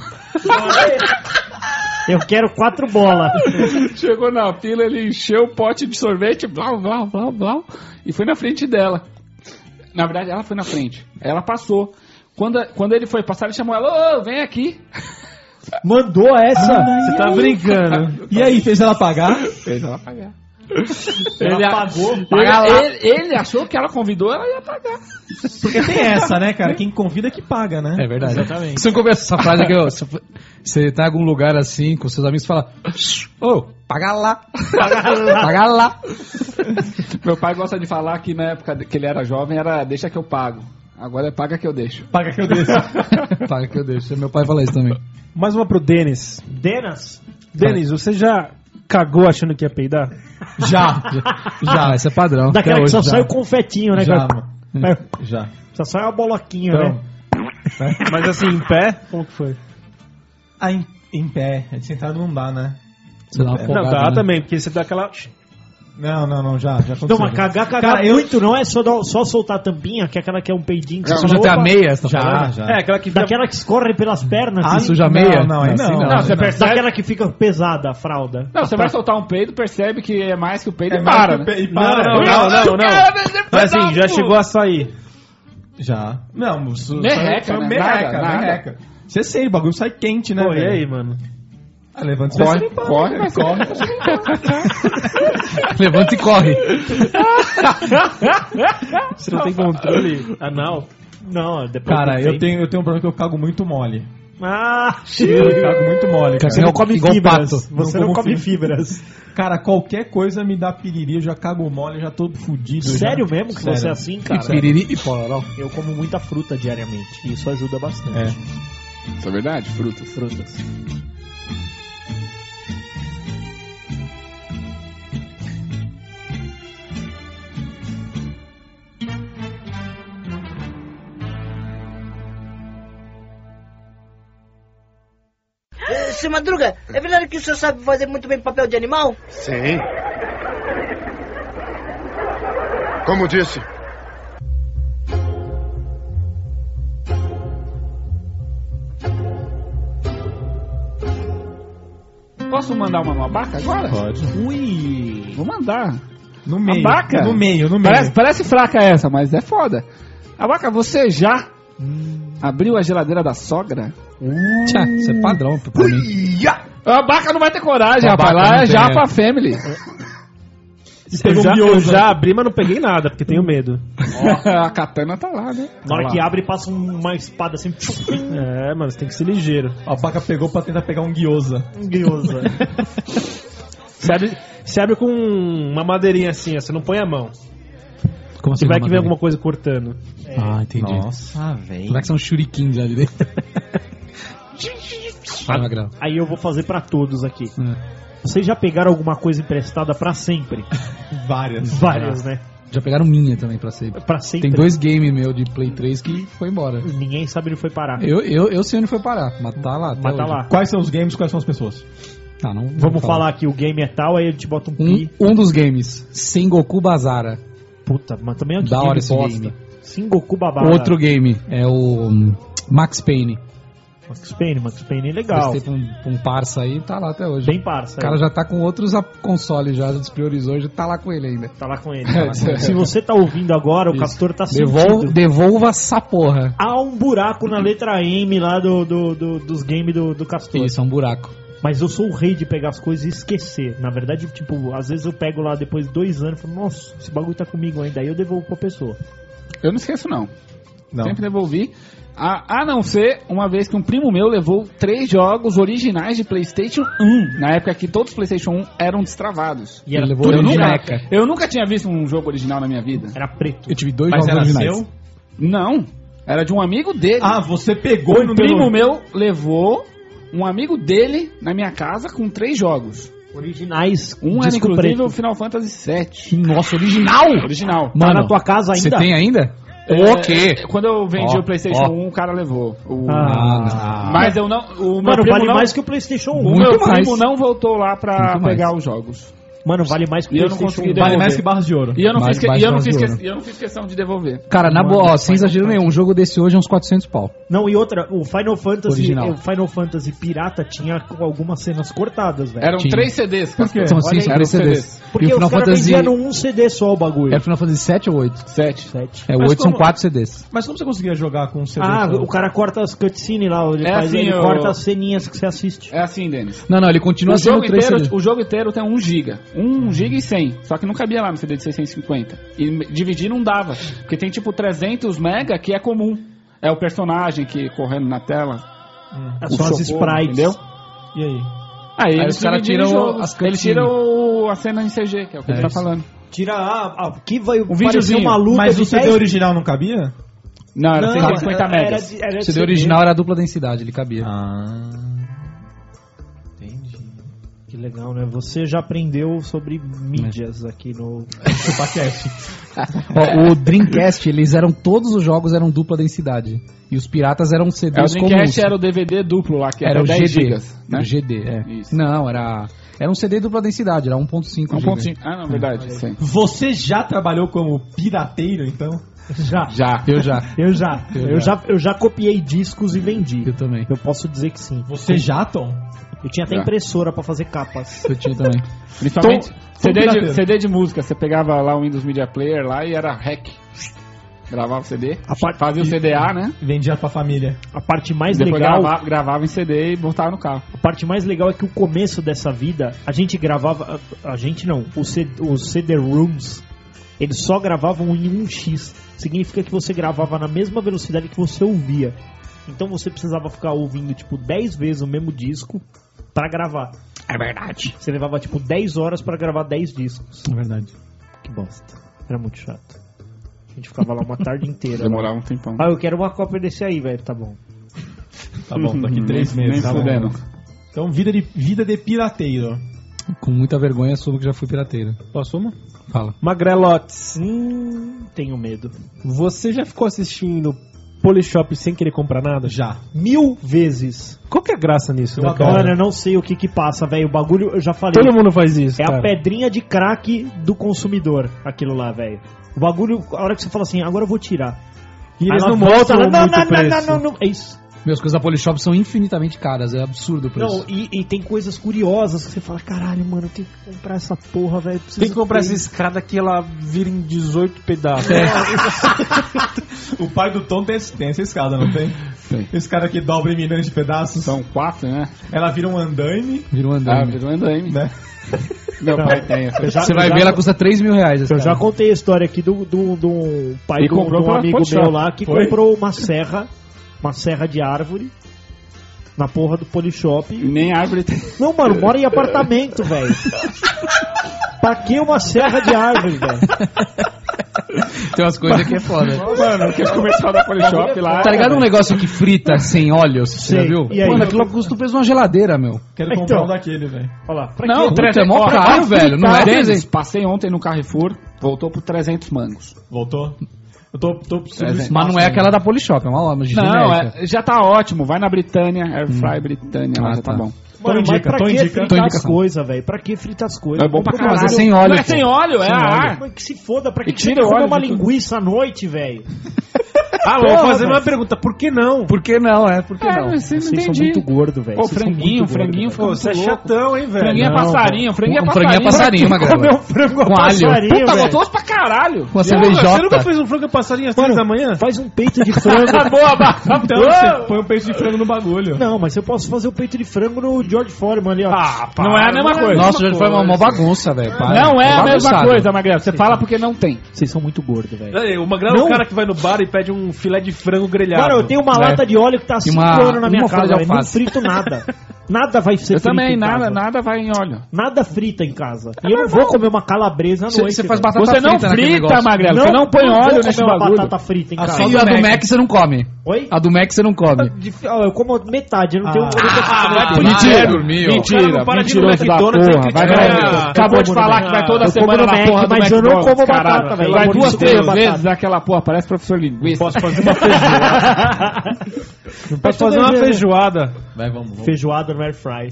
Eu quero quatro bolas. Chegou na fila, ele encheu o pote de sorvete, blá, blá, blá, blá, e foi na frente dela. Na verdade, ela foi na frente. Ela passou. Quando, quando ele foi passar, ele chamou ela: ô, vem aqui. Mandou essa. Você tá brincando. E aí, fez ela pagar? Fez ela pagar. Ela Ele, pagou. ele, ele, ele achou que ela convidou, ela ia pagar. Porque tem essa, né, cara? Quem convida que paga, né? É verdade. Exatamente. Você não conversa essa frase aqui, ó. Você- Você tá em algum lugar assim, com seus amigos, fala: ô, paga lá. Paga lá. Meu pai gosta de falar que na época que ele era jovem era deixa que eu pago. Agora é paga que eu deixo. Paga que eu desço. Paga que eu deixo. Meu pai fala isso também. Mais uma pro Denis. Denas? Denis, você já cagou achando que ia peidar? Já. Já, esse é padrão. Daquela Até que só hoje, sai já. o confetinho, né, Já, cara? mano. É, Já. Só sai uma boloquinha, Então, né? Mas assim, em pé, como que foi? Ah, em, em pé. É de sentado não dá, né? Você dá uma Não, Não, folgada, dá né? também, porque você dá aquela... Não, não, não, já. Já aconteceu. Não, mas cagar, cagar Cara, eu- muito não é só, dar- só soltar a tampinha, que é aquela que é um peidinho. Que Não, você Você já fala, tem a "Opa", meia, você tá Já, falando? já. É, aquela que... Daquela que escorre pelas pernas. Ah, assim. suja a não, meia? Não, aí Assim não. não. Não, você percebe. Daquela que fica pesada a fralda. Não, você vai soltar um peido, percebe que é mais que o peido É e mais para, que né? pe- e Não, para. não, não, não, não. Mas assim, já chegou a sair. Já. Não, su, Merreca, sai- né? merreca, Nada, nada. merreca. Você sei, o bagulho sai quente, né? Pô, e velho? aí, mano? Ah, levanta e Corre, vai se limpar, corre, né? vai se corre. Levanta e corre. Você não tem controle anal? Não, depois Cara, do eu peito. tenho, eu tenho um problema que eu cago muito mole. Ah, Eu cago muito mole, cara. Você não come Igual fibras. pato. Você Não não, como come fibra. fibras. Cara, qualquer coisa me dá piriri, eu já cago mole, já tô fudido. Sério já. mesmo que Sério. você é assim, cara? Piriri e pororó. Eu como muita fruta diariamente. E isso ajuda bastante. É. Isso é verdade? Frutas. Frutas. Eh, Seu Madruga, é verdade que o senhor sabe fazer muito bem papel de animal? Sim. Como disse. Posso mandar uma no abaca agora? Pode. Ui, vou mandar. No meio. Abaca? No meio, no meio. Parece, parece fraca essa, mas é foda. Abaca, você já abriu a geladeira da sogra? Tchá, isso é padrão pra mim. A Abaca não vai ter coragem, A rapaz. Abaca Lá não é tem, já é. pra family. Eu já, eu já abri, mas não peguei nada, porque tenho medo. A katana tá lá, né? Na hora Tá que lá. abre, passa um- uma espada assim. É, mano, você tem que ser ligeiro. A Alpaca pegou pra tentar pegar um gyoza. Guiosa. Você abre, você abre com uma madeirinha assim, ó, você não põe a mão. Como Você assim? vai uma que vem madeira? alguma coisa cortando. Ah, entendi. Nossa, velho. Vai que são shurikens já de dentro. Vai, Magrão. Aí eu vou fazer pra todos aqui. É. Vocês já pegaram alguma coisa emprestada pra sempre? Várias. Várias, né? Já pegaram minha também pra sempre. Pra sempre. Tem dois games meu de Play três que foi embora. Ninguém sabe onde foi parar. Eu, eu, eu sei onde foi parar, mas tá lá. até Mas tá hoje. lá. Quais são os games, quais são as pessoas? Ah, não, não Vamos vou falar que o game é tal, aí ele te bota um Um, pi. um dos games, Sengoku Bazara. Puta, mas também é um Da game hora esse bosta. game. Sengoku Babara. Outro game é o hum, Max Payne. Max Payne, Max Payne é legal. Prestei pra um, pra um parça aí, tá lá até hoje. Bem parça. O cara já tá com outros a- consoles já, já despriorizou e já tá lá com ele ainda. Tá lá com ele. Tá lá com ele. Se você tá ouvindo agora, o Isso. Castor tá Devol, sentindo. devolva essa porra. Há um buraco na letra M lá do, do, do- dos games do, do Castor. Isso, é um buraco. Mas eu sou o rei de pegar as coisas e esquecer. Na verdade, tipo, às vezes eu pego lá depois de dois anos e falo, nossa, esse bagulho tá comigo ainda. Aí eu devolvo pra pessoa. Eu não esqueço, não. Não. Sempre devolvi. A, a não ser uma vez que um primo meu levou três jogos originais de PlayStation um. Na época que todos os PlayStation um eram destravados. E era Ele levou tudo eu, ele de nunca, meca. eu nunca tinha visto um jogo original na minha vida. Era preto. Eu tive dois Mas jogos era originais. seu? Não. Era de um amigo dele. Ah, você pegou e um não primo deu- meu levou um amigo dele na minha casa com três jogos. Originais. Um era disco inclusive preto. o Final Fantasy sete. Nossa, original! Original. Tá Mano, na tua casa Você ainda? tem ainda? É, O quê? Quando eu vendi Ó, o PlayStation ó. um, o cara levou. O- Ah, Mas eu não. O meu Mano, primo vale não, mais que o PlayStation um. o Muito meu mais. primo não voltou lá pra Muito mais. pegar os jogos. Mano, vale mais que o E eu não PlayStation consegui um. devolver. Vale mais que barras de ouro. E eu não, Mais fiz, que- baixo e eu não, das fiz, de que- ouro. e eu não fiz questão de devolver. Cara, na boa, ó, sem exagero nenhum, um jogo desse hoje é uns quatrocentos pau. Não, e outra, o Final Fantasy, Original. o Final Fantasy Pirata tinha algumas cenas cortadas, velho. Eram Tinha. três C Ds, cara. Por quê? São Olha sim, aí, são eram três C Ds. C Ds. Porque E o os Final caras Fantasy. vendiam num C D só o bagulho. É o Final Fantasy sete ou oito? Sete. Sete. É, o Mas oito são como- quatro C Ds. Mas como você conseguia jogar com um C D Ah, só? o cara corta as cutscenes lá, ele, É faz, assim, ele o- corta as ceninhas que você assiste. É assim, Denis. Não, não, ele continua O sendo jogo, três C inteiro, Ds. o jogo inteiro tem um giga. um giga e cem. Só que não cabia lá no C D de seiscentos e cinquenta. E me- dividir não dava. Porque tem tipo trezentos mega que é comum. É o personagem que correndo na tela. É o só as socorro, sprites. Entendeu? E aí? Aí, Aí eles os caras dividem tiram o jogo. as Eles cutscenes. tiram o- a cena em C G, que é o que É ele tá isso. falando. Tira a. Aqui vai Um parecer videozinho. uma luta Mas de o C D dez original não cabia? Não, era Não, cento e cinquenta era megas. de- era O C D C D. original era a dupla densidade, ele cabia. Ah. Entendi. Que legal, né? Você já aprendeu sobre mídias aqui no. Chupacast. Ó, o Dreamcast, eles eram, todos os jogos eram dupla densidade. E os piratas eram C É, o Ds comuns. Dreamcast era o D V D duplo lá, que Era era o dez G D. gigas, né? O G D, é. Isso. Não, era... Era um C D dupla densidade, era um ponto cinco um ponto giga. cinco. Ah, não, verdade. Sim. Você já trabalhou como pirateiro, então? Já. Já. Eu já. Eu já. Eu Eu já. já, eu já copiei discos e vendi. Eu também. Eu posso dizer que sim. Você já, Tom? Eu tinha até Já. impressora pra fazer capas. Eu tinha também. Principalmente Tom- Tom C D, de, pirateiro. C D de música. Você pegava lá o Windows Media Player lá e era hack. Gravava o C D. A parte- Fazia o C D A, né? Vendia pra família. A parte mais Depois legal. gravava, gravava em C D e botava no carro. A parte mais legal é que o começo dessa vida, a gente gravava. A, a gente não, os C- os C D rooms, eles só gravavam em um x. Significa que você gravava na mesma velocidade que você ouvia. Então você precisava ficar ouvindo, tipo, dez vezes o mesmo disco pra gravar. É verdade. Você levava, tipo, dez horas pra gravar dez discos. É verdade. Que bosta. Era muito chato. A gente ficava lá uma tarde inteira. Demorava lá. um tempão. Ah, eu quero uma cópia desse aí, velho. Tá bom. Tá bom, daqui três Nem meses. Tá bom. fudendo. Então, vida de, vida de pirateiro. Com muita vergonha, assumo que já fui pirateiro. Posso uma? Fala. Magrelotes, Hum, tenho medo. você já ficou assistindo Polishop sem querer comprar nada? Já. Mil vezes. Qual que é a graça nisso, Eu né, adoro. cara? Mano, eu não sei o que que passa, velho. O bagulho, eu já falei. Todo mundo faz isso, É cara. a pedrinha de crack do consumidor, aquilo lá, velho. O bagulho, a hora que você fala assim, agora eu vou tirar. E eles Aí não ela volta, mostram ela, não, muito não, não, preço. não, não, não, é isso. Meus coisas da Polishop são infinitamente caras, é absurdo o preço. Não, e, e tem coisas curiosas que você fala, caralho, mano, eu tenho que comprar essa porra, velho. preciso Tem que comprar ter essa escada que ela vira em dezoito pedaços. O pai do Tom tem, tem essa escada, não tem? Tem. Esse cara que dobra em milhões de pedaços. São quatro, né? Ela vira um andaime, Vira um Ah, andame. virou andaime. né? Meu Não, pai tem essa. eu já- Você eu vai já- ver, ela custa três mil reais. essa Eu já cara. contei a história aqui do, do, do pai E do, comprou de um pela amigo Photoshop. meu lá que Foi? comprou uma serra, uma serra de árvore na porra do Polishop. Nem árvore tem. Não, mano, mora em apartamento, velho. Pra que uma serra de árvore, velho? Tem umas coisas que é foda. Mano, aquele comercial da Polishop lá. Tá ligado um negócio que frita sem óleos? Você já Sei. viu? E aí? Mano, aquilo custa o preço de uma geladeira, meu. Quero Então. comprar um daquele, velho. Olha lá, pra Não, que? Puta, é mó Ó, caro, vai velho. Não é Denis, trezentos. Passei ontem no Carrefour, voltou por trezentos mangos. Voltou? Eu tô, tô precisando de É, espaço Mas não é ainda. aquela da Polishop, é uma loja Não, genérica. é, já tá ótimo. Vai na Britânia, Airfry Britânia, lá Ah, já tá tá. bom. Mano, Tô mas indica, pra tô que indica. fritar Tô as indicação. coisas, velho? Pra que fritar as coisas? É bom pra Compra caralho. Mas é sem óleo, Não é pô. sem óleo, é Sem a óleo. ar. Mas que se foda, pra que E você tira o comer óleo uma de tudo. linguiça à noite, velho? Ah, vou Porra, fazer velho. uma pergunta, por que não? Por que não, é? Por que É, não? mas você não Vocês são entendi. muito gordos, velho. Pô, Vocês são franguinho, muito franguinho gordos, ficou Pô, muito você é louco. chatão, hein, velho? Franguinho é Não, passarinho, franguinho é Um passarinho. franguinho é passarinho, velho. Magrelo. Comer um frango a Com alho. passarinho, Puta, velho. gostoso pra caralho. Com a Você nunca cervejota. fez um frango e passarinho às Mano, três da manhã? Faz um peito de frango. Boa, batata. Então, você põe um peito de frango no bagulho. Não, mas eu posso fazer o peito de frango no George Foreman ali, ó. Ah, não é a mesma coisa. Nossa, já foi uma, uma bagunça, velho. para. Não é Tá a mesma bagunçado. coisa, Magrelo. Você fala porque não tem. Vocês são muito gordos, velho. Ei, O Magrelo é Não. o cara que vai no bar e pede um filé de frango grelhado. Mano, eu tenho uma É. lata de óleo que tá há E cinco uma- anos na minha uma folha casa, de velho. Não alface. frito nada. Nada vai ser Eu frito também, em nada, casa. nada vai em óleo. Nada frita em casa. E eu não vou comer uma calabresa à Você- noite. você faz velho. batata Você não frita naquele frita, negócio. Magrelo. Você não põe vou óleo comer nesse uma bagulho. batata frita em A casa. e a do Mac você não come. Oi? A do Mac você não come. De- ó, eu como metade, eu não tenho... eu não tenho Ah, vai comer pro nada. inferno. dormir, ó. O cara Mentira, não para de ir no mentiroso da McDonald's, porra. tem que Vai, criticar. vai. Acabou Eu de como falar no que vai Mac. toda Eu como semana no na Mac, porra do mas eu não McDonald's, como batata, caralho. velho. Vai Eu duas, como três batata. vezes naquela porra, parece professor linguista. Posso fazer uma feijoada. Posso fazer uma feijoada. Vai, vamos, vamos. Feijoada no air fry.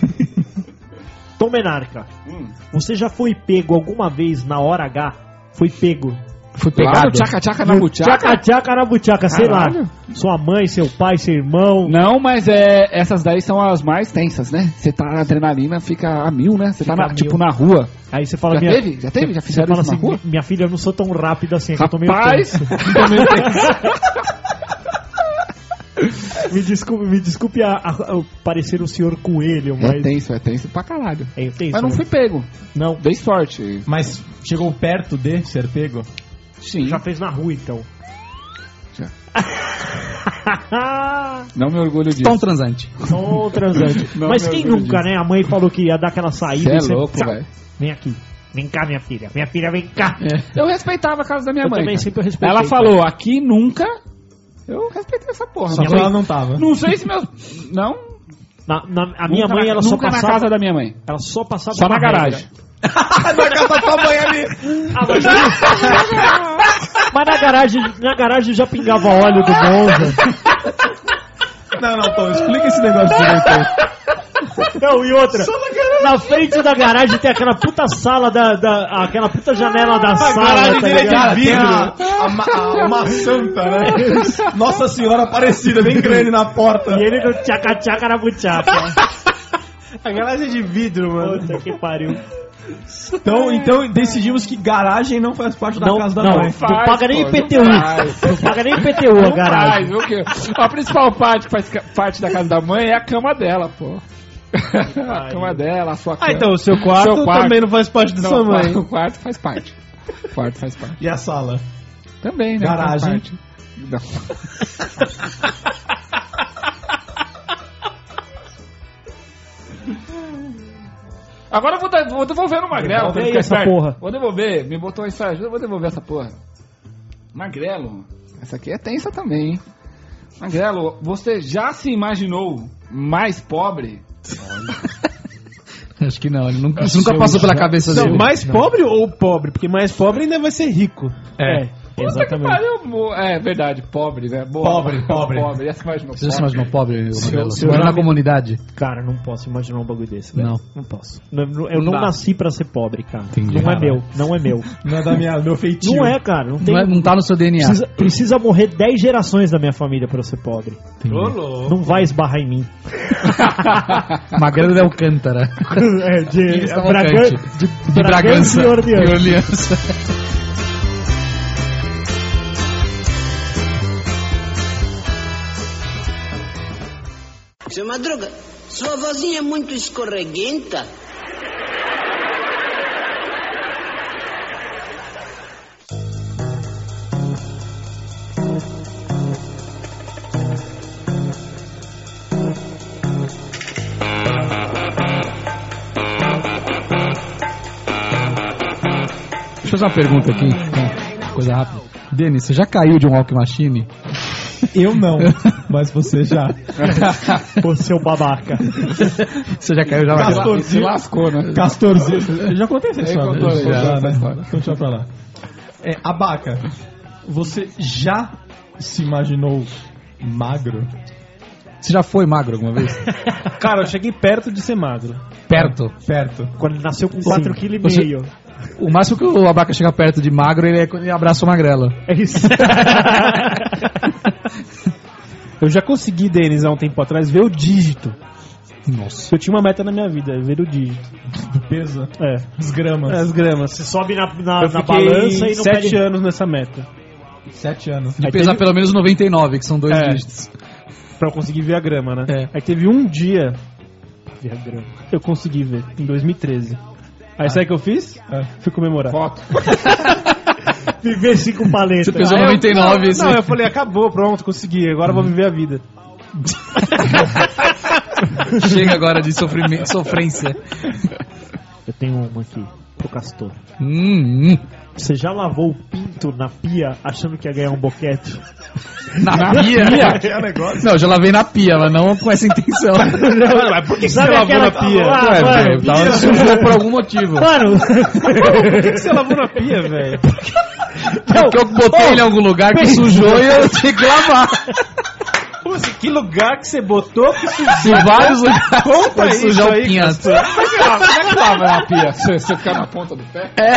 Tom Menarca, Hum. você já foi pego alguma vez na hora H? Foi pego. Fui Lá pegado. no tchaca-tchaca na No buchaca. Tchaca-tchaca na buchaca, sei lá. Caralho. Sua mãe, seu pai, seu irmão. Não, mas é, essas daí são as mais tensas, né? Você tá na adrenalina, fica a mil, né? Você tá Fica na- a tipo mil. na rua. Aí você fala... Já minha... teve? Já teve? Já Você fizeram fala isso na assim, rua? minha filha, eu não sou tão rápido assim, é que eu tô meio Rapaz! tenso. Me desculpe, me desculpe a, a- a parecer o senhor coelho, É mas... tenso, é tenso pra caralho. É tenso, Mas não né? fui pego. Não, Dei sorte. Mas chegou perto de ser pego? Sim. já fez na rua, então. Já. Não me orgulho disso. Tom transante. Só transante. Não, Mas meu quem Deus nunca, disso. né? A mãe falou que ia dar aquela saída. Você é e louco, Tchau. velho. Vem aqui. Vem cá, minha filha. Minha filha, vem cá. Eu respeitava a casa da minha Eu mãe. também cara. sempre respeitei, Ela falou, aqui nunca. Eu respeitei essa porra. Só Minha que mãe- ela não tava. Não sei se meu. Não? Na, na- a minha Nunca mãe, na- ela só nunca passava... na casa da minha mãe. Ela só passava Só na regra. garagem. Na casa da tua mãe ali. Ah, mas, mas na garagem, na garagem já pingava óleo do Monza. Não, não, Tom, explica esse negócio direito aí. Não, e outra, na frente da garagem tem aquela puta sala, da, da- aquela puta janela da sala, garagem tá dele é ligado? de vidro. A, ma- a- uma santa, né? Nossa Senhora Aparecida, bem grande na porta. E ele no tchaca-tchaca na buchaca. A garagem é de vidro, mano. Puta que pariu. Então, então decidimos que garagem não faz parte da Não, casa da não, mãe. não Faz, paga nem pô, I P T U. não faz. Não paga nem I P T U a Não garagem. faz, o quê? A principal parte que faz ca- parte da casa da mãe é a cama dela, pô. A cama dela, a sua cama. Ah, então o seu quarto, Seu quarto. também não faz parte da Não, sua mãe. O quarto faz parte. O quarto faz parte. E a sala? Também, né? Garagem. Faz parte. Não. Agora eu vou, dar- vou devolver no Magrelo. Devolve pra ele aí ficar essa esperto. porra. Vou devolver. Me botou isso aí. Eu vou devolver essa porra. Magrelo. Essa aqui é tensa também, hein? Magrelo, você já se imaginou mais pobre? Acho que não, ele nunca, isso nunca passou pela cabeça Não, dele. mais pobre ou pobre? Porque mais pobre ainda vai ser rico. É, Puta exatamente. que pariu, mo- É verdade, pobre, né? Boa, Pobre, pobre. Pobre, já se imaginou Você já se pobre. imaginou pobre, Se eu- Magrelo? se Você eu mora já na me- comunidade? Cara, não posso imaginar um bagulho desse, velho. Não. Não posso. Não- não- eu não dá. nasci pra ser pobre, cara. Entendi. Não é Caralho. meu, não é meu. Não é da minha, meu feitio. Não é, cara. Não, tem, Não, é- não tá no seu D N A. precisa, precisa morrer dez gerações da minha família pra eu ser pobre. Não vai esbarrar em mim. Magrelo de Alcântara. É, de, Eles estavam Bragan- quente. de, De Bragança e Orleans. e Orleans. Seu Madruga, sua vozinha é muito escorreguenta. Deixa eu fazer uma pergunta aqui, então, coisa rápida. Denis, você já caiu de um walk machine? Eu não, mas você já. Ô, seu babaca. Você já caiu já? Magrelo? Castorzinho. Se lascou, né? Castorzinho. Eu já contei essa Ele história. contou, ele Já, contou essa né? história. Então deixa pra lá. É, Abaca, você já se imaginou magro? Você já foi magro alguma vez? Cara, eu cheguei perto de ser magro. Perto. Perto. Quando ele nasceu com quatro vírgula cinco quilos. O máximo que o Abaca chega perto de magro, ele é quando ele abraça o Magrelo. É isso. Eu já consegui, Denis, há um tempo atrás, ver o dígito. Nossa. Eu tinha uma meta na minha vida, ver o dígito. Do peso. É. As gramas. As gramas. Você sobe na, na, Eu na fiquei balança e não sete pede... anos nessa meta. Sete anos. De Aí pesar teve- pelo menos noventa e nove, que são dois É. dígitos. Pra eu conseguir ver a grama, né? É. Aí teve um dia, Ver a grama. eu consegui ver, em dois mil e treze. Aí sabe o que eu fiz? É. Fui comemorar. Foto. Viver cinco paletas. Você pesou Aí eu- noventa e nove, não, assim. não, eu falei, acabou, pronto, consegui, agora eu vou viver a vida. Chega agora de sofrimento, sofrência. Eu tenho uma aqui, pro Castor. Hum, hum. Você já lavou o pinto na pia achando que ia ganhar um boquete? Na, pia? Não, eu já lavei na pia, mas não com essa intenção. Mas por que você lavou aquela- na pia? Ah, Ué, mano, velho, tava pia- sujou por algum motivo. Mano, Por que você lavou na pia, velho? Porque eu botei ele em algum lugar que sujou e eu tinha que lavar. Como assim? Que lugar que você botou que sujou? Em vários lugares. Conta Pode isso sujar o aí, pinto. Como é que lava na pia? Você, você fica na ponta do pé? É.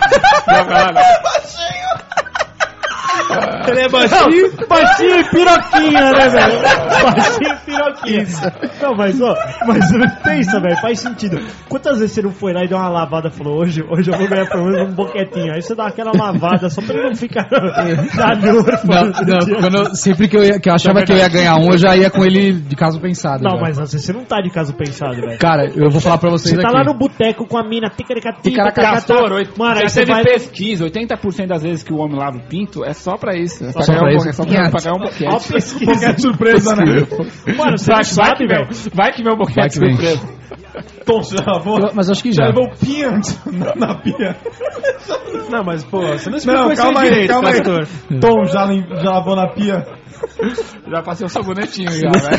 Ele é baixinho. baixinho e piroquinha, né, velho? Baixinho e piroquinha. Não, mas ó, mas pensa, velho, faz sentido. Quantas vezes você não foi lá e deu uma lavada e falou, hoje, hoje eu vou ganhar pelo menos um boquetinho. Aí você dá aquela lavada só pra ele não ficar na lura. Não, não, quando eu- sempre que eu, ia- que eu achava que eu ia ganhar um, eu já ia com ele de caso pensado. Não, já. mas às vezes você não tá de caso pensado, velho. Cara, eu vou falar pra vocês Você tá aqui. lá no boteco com a mina ticaricatica, Castor, oito- mano, aí já você teve vai... pesquisa, oitenta por cento das vezes que o homem lava o pinto é só pra isso. É pra Só ganhar pra um isso. bo- é só pra, pra ganhar um boquete. Ó, pesquisa. Qualquer surpresa, né? Mano, você Vai, não vai, sabe, que velho. meu, vai que meu Vai boquete que vem. surpresa. Tom, você já lavou? Eu- Mas eu acho que Já já. levou o pinto na, na pia. Não, mas pô, você não explicou Não, isso calma aí aí, direito, calma aí. Castor. Tom, já, lim- já lavou na pia? Já passei o sabonetinho já, né?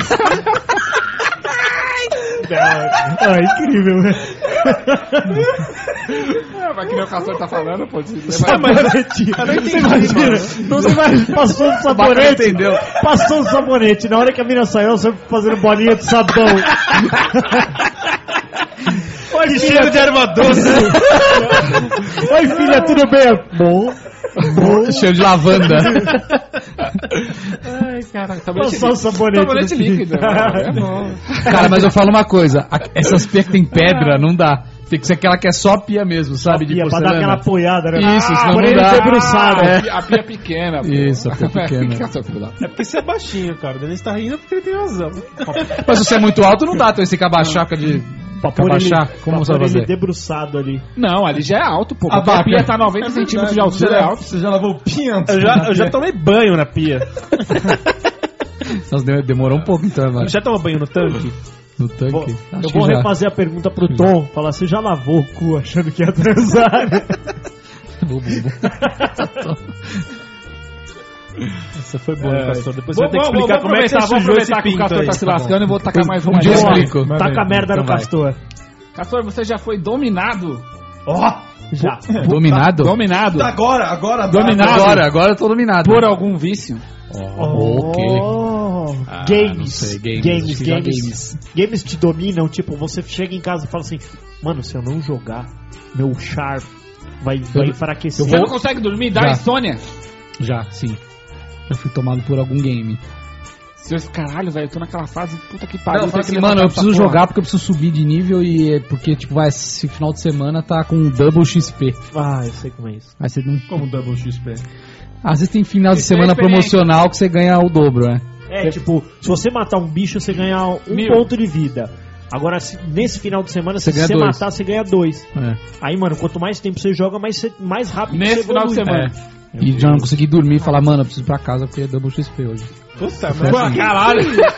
Ah, incrível, velho. É, vai que nem o Castor tá falando, pô. Se Sabonete. Você imagina? Então você vai, passou o sabonete. Entendeu? Passou o sabonete. Na hora que a mina saiu, você foi fazendo bolinha de sabão. Oi, filha de erva doce. Oi, filha, tudo bem? Bom. Bom. Cheiro de lavanda. Ai, cara, sabonete Passou o sabonete. Sabonete líquido. É bom. Cara, mas eu falo uma coisa. a- Essas pias que tem pedra, não dá. Tem que ser aquela que é só pia mesmo, sabe? De Pia, pra dar porcelana. aquela apoiada, né? Isso, Ah, senão por não ele dá. debruçado. A É. pia- A pia pequena. pô. Isso, a pia pequena. Castor, filho da- É porque você é baixinho, cara. O Denis tá rindo porque ele tem razão. Mas se você é muito alto, não dá. Então esse cabachaca de Pra pôr ele, cabaxar, como pra você vai pôr ele fazer? debruçado ali. Não, ali já é alto, pô. A Porque a vaca. pia tá noventa centímetros de altura, é alto. Você já lavou o pinto? Eu já, na eu já pia? tomei banho na pia. Nossa, de- demorou um pouco então, mano. Já tomou banho no tanque? No tanque? Vou- Acho eu que vou já. refazer a pergunta pro Tom. Falar, você já lavou o cu achando que ia transar? Vou, vou, vou. Essa foi boa, É. Castor. Depois você vai Vamos, ter que vamos, explicar vamos como é que você aproveitar, vamos sujou esse aproveitar que o pinto Castor aí. tá se Tá lascando bom. e vou tacar mais uma Um dia eu agora. explico. Taca a merda no Então vai. Castor. Castor, você já foi dominado? Ó, já. Dominado? Dominado? Agora, agora, Dominado? Agora, agora eu tô dominado. Por algum vício? Oh, ok. Oh, Ah, games. não sei, games, games, acho que já games, games. games te dominam, tipo, você chega em casa e fala assim, mano, se eu não jogar, meu char vai, vai enfraquecer. Você não consegue dormir? Dá Já. insônia? Já, sim. Já fui tomado por algum game. Seus caralho, velho, eu tô naquela fase, puta que pariu. Não, eu falei tem assim, que mano, levantar eu preciso essa porra. jogar porque eu preciso subir de nível e é porque, tipo, vai, esse final de semana tá com double X P. Ah, eu sei como é isso. Aí você não... Como Double X P? Às vezes tem final de Isso é semana experiência. promocional que você ganha o dobro, né? É, tipo, se você matar um bicho, você ganha um Mil. ponto de vida. Agora, se- nesse final de semana, Você se ganha você dois. matar, você ganha dois. É. Aí, mano, quanto mais tempo você joga, mais, você- mais rápido Nesse você final de evolui. semana. E já não consegui dormir e falar, mano, eu preciso ir pra casa porque é double X P hoje. Puta, Pô, mas... caralho.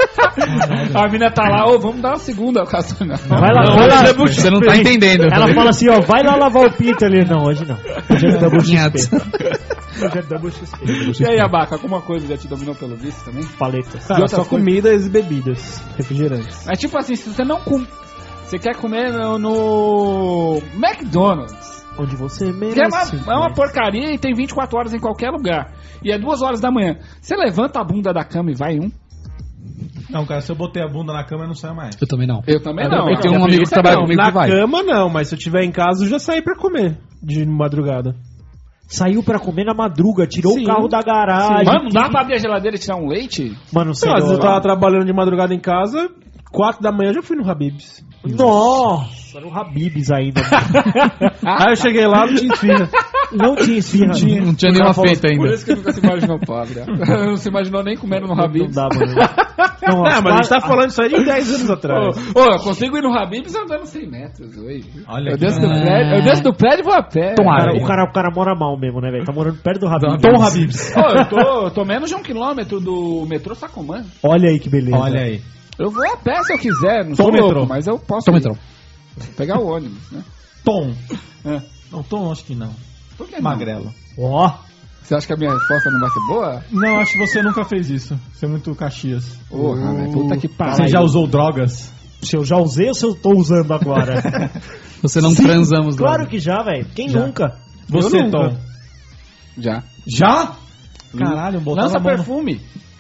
A mina tá lá, ô, vamos dar uma segunda, o Castor. Não. Vai lá, Não, vai lá. você não tá entendendo. Ela fala assim, ó, vai lá lavar o pinto ali. Não, hoje não. Hoje é double X P. Hoje é double X P. E aí, Abaca, alguma coisa já te dominou pelo vício também? Paletas. Cara, outra só coisa? comidas e bebidas. Refrigerantes. É tipo assim, se você não com... Você quer comer no, no McDonald's. Onde você Que é, merece. uma, é uma porcaria e tem vinte e quatro horas em qualquer lugar. E é duas horas da manhã. Você levanta a bunda da cama e vai um? Não, cara, se eu botei a bunda na cama, eu não saio mais. Eu também não. Eu também não. Eu tenho A um amigo que preguiça trabalha não. comigo Na que vai. cama não, mas se eu tiver em casa eu já saí pra comer de madrugada. Saiu pra comer na madruga, tirou Sim. o carro da garagem. Mano, não dá pra abrir a geladeira e tirar um leite? Mano, Não, sei às vezes eu lá. tava trabalhando de madrugada em casa, quatro da manhã eu já fui no Habib's. Nossa, era o Habib's ainda. Aí eu cheguei lá, não tinha esfirra. Não tinha esfirra. Não tinha, não tinha nenhuma feita ainda. Por isso que nunca se imaginou pobre. Não se imaginou nem comendo no Não Habib's. dá, mano. Não, Não, mas a gente tá falando isso aí de dez anos atrás. Ô, ô, eu consigo ir no Habib's andando cem metros hoje. Olha Eu que desço, do Ah. prédio, eu desço do prédio e vou a pé. Tomara. Cara, o, cara, o cara mora mal mesmo, né, velho? Tá morando perto do Habib's. Tom Habib's. Ô, eu, tô, eu tô menos de um quilômetro do metrô Sacomã. Olha aí que beleza. Olha aí. Eu vou a pé se eu quiser, não sou Tom louco, metrô. mas eu posso Tom ir. metrô. Pegar o ônibus, né? Tom. É. Não, Tom acho que não. Por que não? Magrelo. Ó. Você acha que a minha resposta não vai ser boa? Não, acho que você nunca fez isso. Você é muito Caxias. Porra, velho, puta que pariu. Você já usou drogas? Se eu já usei ou se eu tô usando agora? Você não transamos Claro logo. que já, velho. Quem Já. nunca? Você, nunca. Tom. Já. Já? Caralho, botar Lança na mão no- perfume.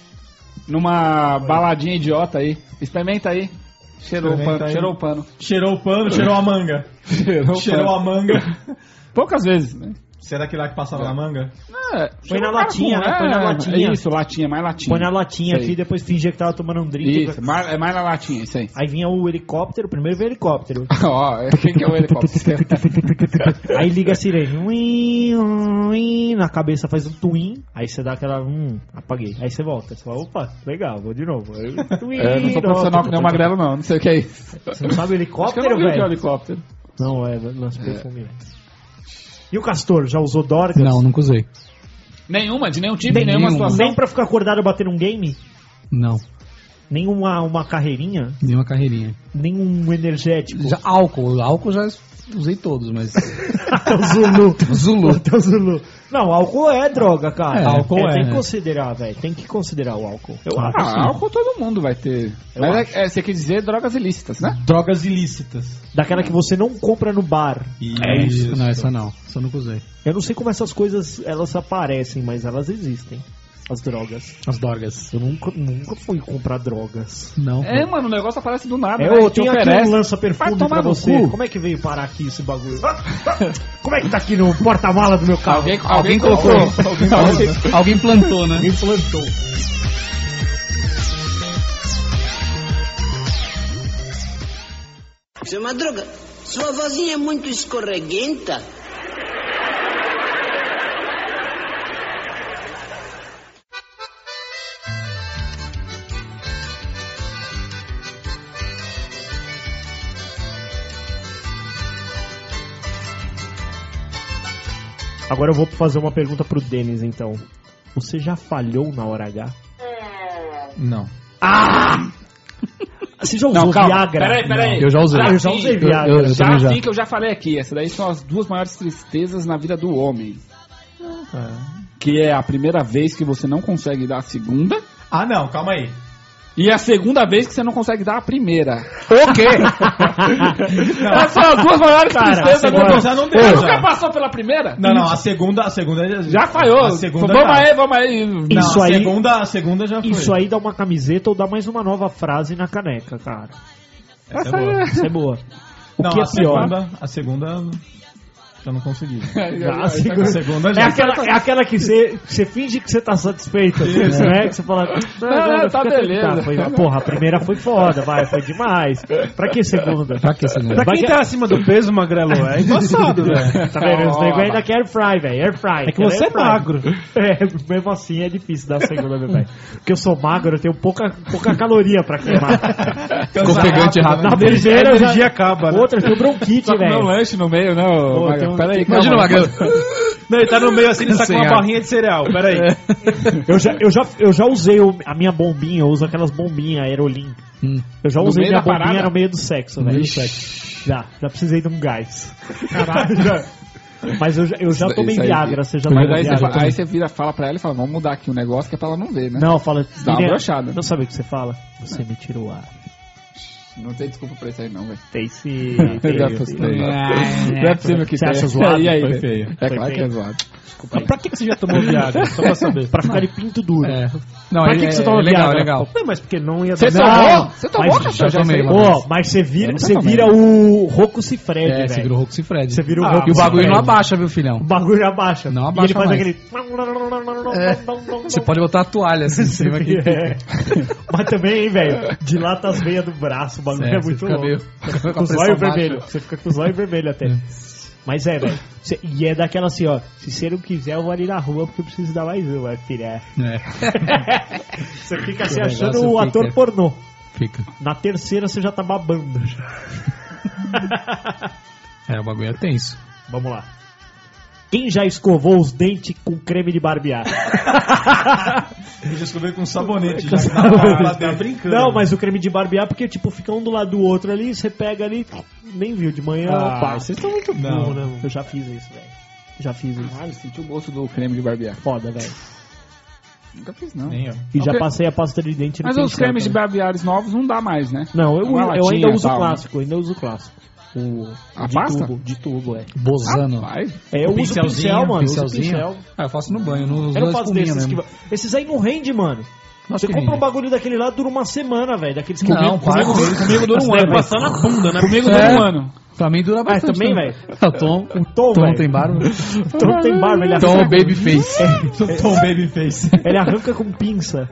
Numa baladinha idiota aí. Experimenta aí. Cheirou o Experimenta pano. aí. Cheirou o pano. Cheirou o pano, cheirou a manga. Cheirou, o Cheirou pano. a manga. Poucas vezes, né? Será que lá que passava na manga? É, Põe na cheirou latinha, carro, né? Põe na é, latinha. Isso, latinha, mais latinha. Põe na latinha Isso aí. aqui e depois fingia que tava tomando um drink. Isso, mais, é mais na latinha, isso aí. Aí vinha o helicóptero, primeiro veio o helicóptero. Ó, quem que é o helicóptero? Aí liga a sirene. Uim, uim, na cabeça faz um twin. Aí você dá aquela. Hum, apaguei. Aí você volta. Você fala, opa, legal, vou de novo. Aí, twin, É, eu não sou profissional que nem o Magrelo, não. Não sei o que é isso. Você não sabe o Acho que eu helicóptero, não vi o que é o velho? helicóptero. Não, é, lança perfume, velho. E o Castor, já usou Dorgas? Não, nunca usei. Nenhuma, de nenhum tipo, Nem, nenhuma nenhuma. situação. nem pra ficar acordado batendo um game? Não, Nem uma, uma carreirinha? nenhuma carreirinha. Nem um energético? Já, álcool, álcool já usei todos, mas... Até o Zulu. Zulu. Até o Zulu. Não, álcool é droga, cara. É, álcool é, Tem que né? considerar, velho. Tem que considerar o álcool. Eu Ah, acho. álcool todo mundo vai ter. Eu Mas acho. é, é, você quer dizer drogas ilícitas, né? Drogas ilícitas. Daquela que você não compra no bar. É Isso, não, essa não. Essa eu nunca usei. Eu não sei como essas coisas elas aparecem, mas elas existem. As drogas. As dorgas. Eu nunca, nunca fui comprar drogas. Não. É, mano, o negócio aparece do nada. É, né? eu Te tenho aqui oferece. um lança-perfume Vai tomar pra no você. cu. Como é que veio parar aqui esse bagulho? Como é que tá aqui no porta-mala do meu carro? Alguém, Alguém alguém colocou. colocou. Alguém Alguém, colocou. alguém plantou, né? Alguém plantou. Seu Madruga, sua vozinha é muito escorreguenta. Agora eu vou fazer uma pergunta pro Denis, então. Você já falhou na hora H? Não. Você já usou Não, calma. Viagra? Peraí, peraí. Eu já usei. Ah, eu já usei Viagra. Eu- eu Já também já. assim que eu já falei aqui. Essas daí são as duas maiores tristezas na vida do homem. Que é a primeira vez que você não consegue dar a segunda. Ah, não, calma aí. E a segunda vez que você não consegue dar a primeira. O quê? Essas são as duas maiores Cara, tristezas a do segunda mundo. já não deu, Você já. nunca passou pela primeira? Não, não, a segunda, a segunda Já falhou. A segunda vamos já. aí, vamos aí. Não, Isso a aí- segunda, a segunda já foi. Isso aí dá uma camiseta ou dá mais uma nova frase na caneca, cara. Essa é boa. Isso é boa. O Não, que é a pior? segunda, a segunda já não consegui. Ah, a A segunda- segunda É já. aquela, é aquela que você, você finge que você tá satisfeito, Isso. né? Que você fala, não, Não, não, tá fica- beleza. tá, foi- porra, a primeira foi foda, vai, foi demais. Pra que segunda? Pra que segunda? Pra Vai quem que- tá acima do peso, Magrelo, é embaçado, velho. Tá vendo? Os negros ainda querem fry, velho. Air fry. É que você é air fry. magro. É, mesmo assim é difícil dar a segunda, meu velho. Porque eu sou magro, eu tenho pouca, pouca caloria pra queimar. Ofegante rápido. Na A primeira eu já- energia acaba, né? Outra, eu tenho bronquite, Só comer um velho. lanche no meio, não. Pô, Maga- tem um- Peraí, Imagina o calma. Magrelo. Não, ele tá no meio assim, ele tá com Sem uma ar. barrinha de cereal. Pera aí. Eu já, eu já, eu já usei o- a minha bombinha, eu uso aquelas bombinhas Aerolim. Hum. Eu já No usei meio minha da bombinha parada? no meio do sexo, velho. Ixi. Já, já precisei de um gás. Caralho, já. Mas eu já, eu já Isso- tomei isso aí- Viagra, você já Mas tomou aí você, Viagra? fa- aí você vira, fala pra ela e fala, vamos mudar aqui o negócio que é pra ela não ver, né? Não, fala. Dá uma Miriam, brochada. Não sabe o que você fala? Você me tirou o ar. Não tem desculpa pra isso aí não, velho. Tem sim. Não tem, é tem. possível. Não é possível que Você tenha. acha zoado? E aí, Foi velho? feio. É Foi claro que feio. é zoado. Desculpa aí. Pra que, que você já tomou Viagra? Só pra saber. Pra ficar de pinto duro. É. Não, Pra é, que que você é, toma é legal, Viagra? é legal. Não, mas porque não ia Você dar. Não, tomou? Você tomou, mas- cachorro? já tomei, sei. mano. Pô, mas você vira, Eu nunca você tomei. vira o Rocco Siffredi, É, você velho. vira o Roxy Fred. Você vira o Ah, Rocco E o bagulho Siffredi. não abaixa, viu, filhão? O bagulho abaixa. Não E abaixa ele faz mais. aquele... Você pode botar a toalha assim em cima aqui. É. Mas também, hein, velho, dilata as veias do braço, o bagulho é, É, você muito fica louco. meio- Com com a os pressão olhos baixa. vermelhos. Você fica com os olhos vermelhos até. Mas é, velho. cê- E é daquela assim, ó. Se você não quiser, eu vou ali na rua porque eu preciso dar mais uma, filha. É, Você fica se O achando negócio o fica. ator pornô. fica. Na terceira você já tá babando. É, o bagulho é tenso. Vamos lá. Quem já escovou os dentes com creme de barbear? Eu descobri com sabonete. Com já. sabonete. Tá brincando. Não, mas o creme de barbear, porque, tipo, fica um do lado do outro ali, você pega ali, nem viu, de manhã, Ah, pá. Vocês estão muito não. burros, né? Eu já fiz isso, velho. Já fiz isso. Caralho, senti o gosto do creme de barbear. Foda, velho. Nunca fiz, não. Nem eu. E já Ok. passei a pasta de dente no Mas os pincel cremes de também. barbeares novos não dá mais, né? Não, eu, Uma eu latinha ainda e uso o tal, né? clássico, eu ainda uso o clássico. O A de pasta? tubo, de tubo, é. Bozano. Rapaz, É, eu O uso pincelzinho, pincel, mano. Eu uso Pincelzinho. pincel. Ah, eu faço no banho, não uso Eu não a faço espuminha desses mesmo. que... Esses aí não rende, mano. Nossa, Você que compra um rende. bagulho daquele lá, dura uma semana, velho. Daqueles que Não, para com isso. comigo dura um Deve ano. passar na bunda, né? Comigo É. dura um ano. Pra mim dura bastante. também, tempo. velho? É, O Tom, O Tom, Tom velho. tem barba. O Tom tem barba, ele Tom arranca, Babyface. Tom Babyface. ele arranca com pinça.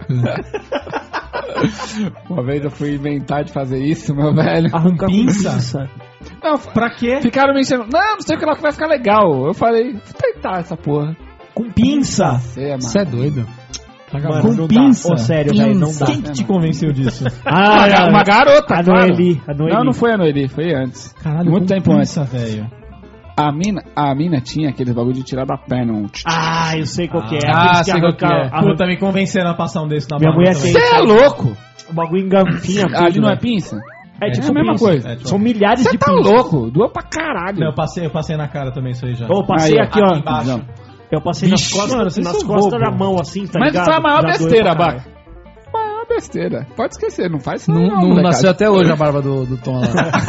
Uma vez eu fui inventar de fazer isso, meu velho. Arranca Pinça? com pinça. Não, Pra quê? ficaram me enchendo. Não, não sei o que lá que vai ficar legal. Eu falei, vou tentar essa porra. Com pinça? Você, mano. Você é doido. Mano, Com não pinça? dá. Ô, sério, velho, não dá. Quem que te convenceu disso? Ah, Uma, uma garota, a claro. Noeli. A Noeli. Não, não foi a Noeli, foi antes. Caralho, Muito com tempo antes. pinça, velho. A mina, a mina tinha aquele bagulho de tirar da perna. Um tch, tch. Ah, eu sei qual que é. Ah, Aqueles sei qual que arrancam- é. arrancam- Puta, me convenceram a passar um desse na Minha barba mulher também. tem. Você é louco? O bagulho engampinha tudo, Ali não é velho. pinça? É tipo É a mesma pinça. coisa. É, tipo- São milhares Você de tá pinças. louco? Doa pra caralho. Não, eu passei, eu passei na cara também isso aí já. Eu passei Aí, aqui, aqui ó. embaixo. Não. Eu passei nas Vixe, costas, mano, vocês nas são costas bobo. da mão, assim, tá Mas ligado? isso foi a maior Já doeu besteira, pra caralho. Baca. Maior besteira. Pode esquecer, não faz isso Não, não, não molecada. nasceu até hoje a barba do, do Tom lá.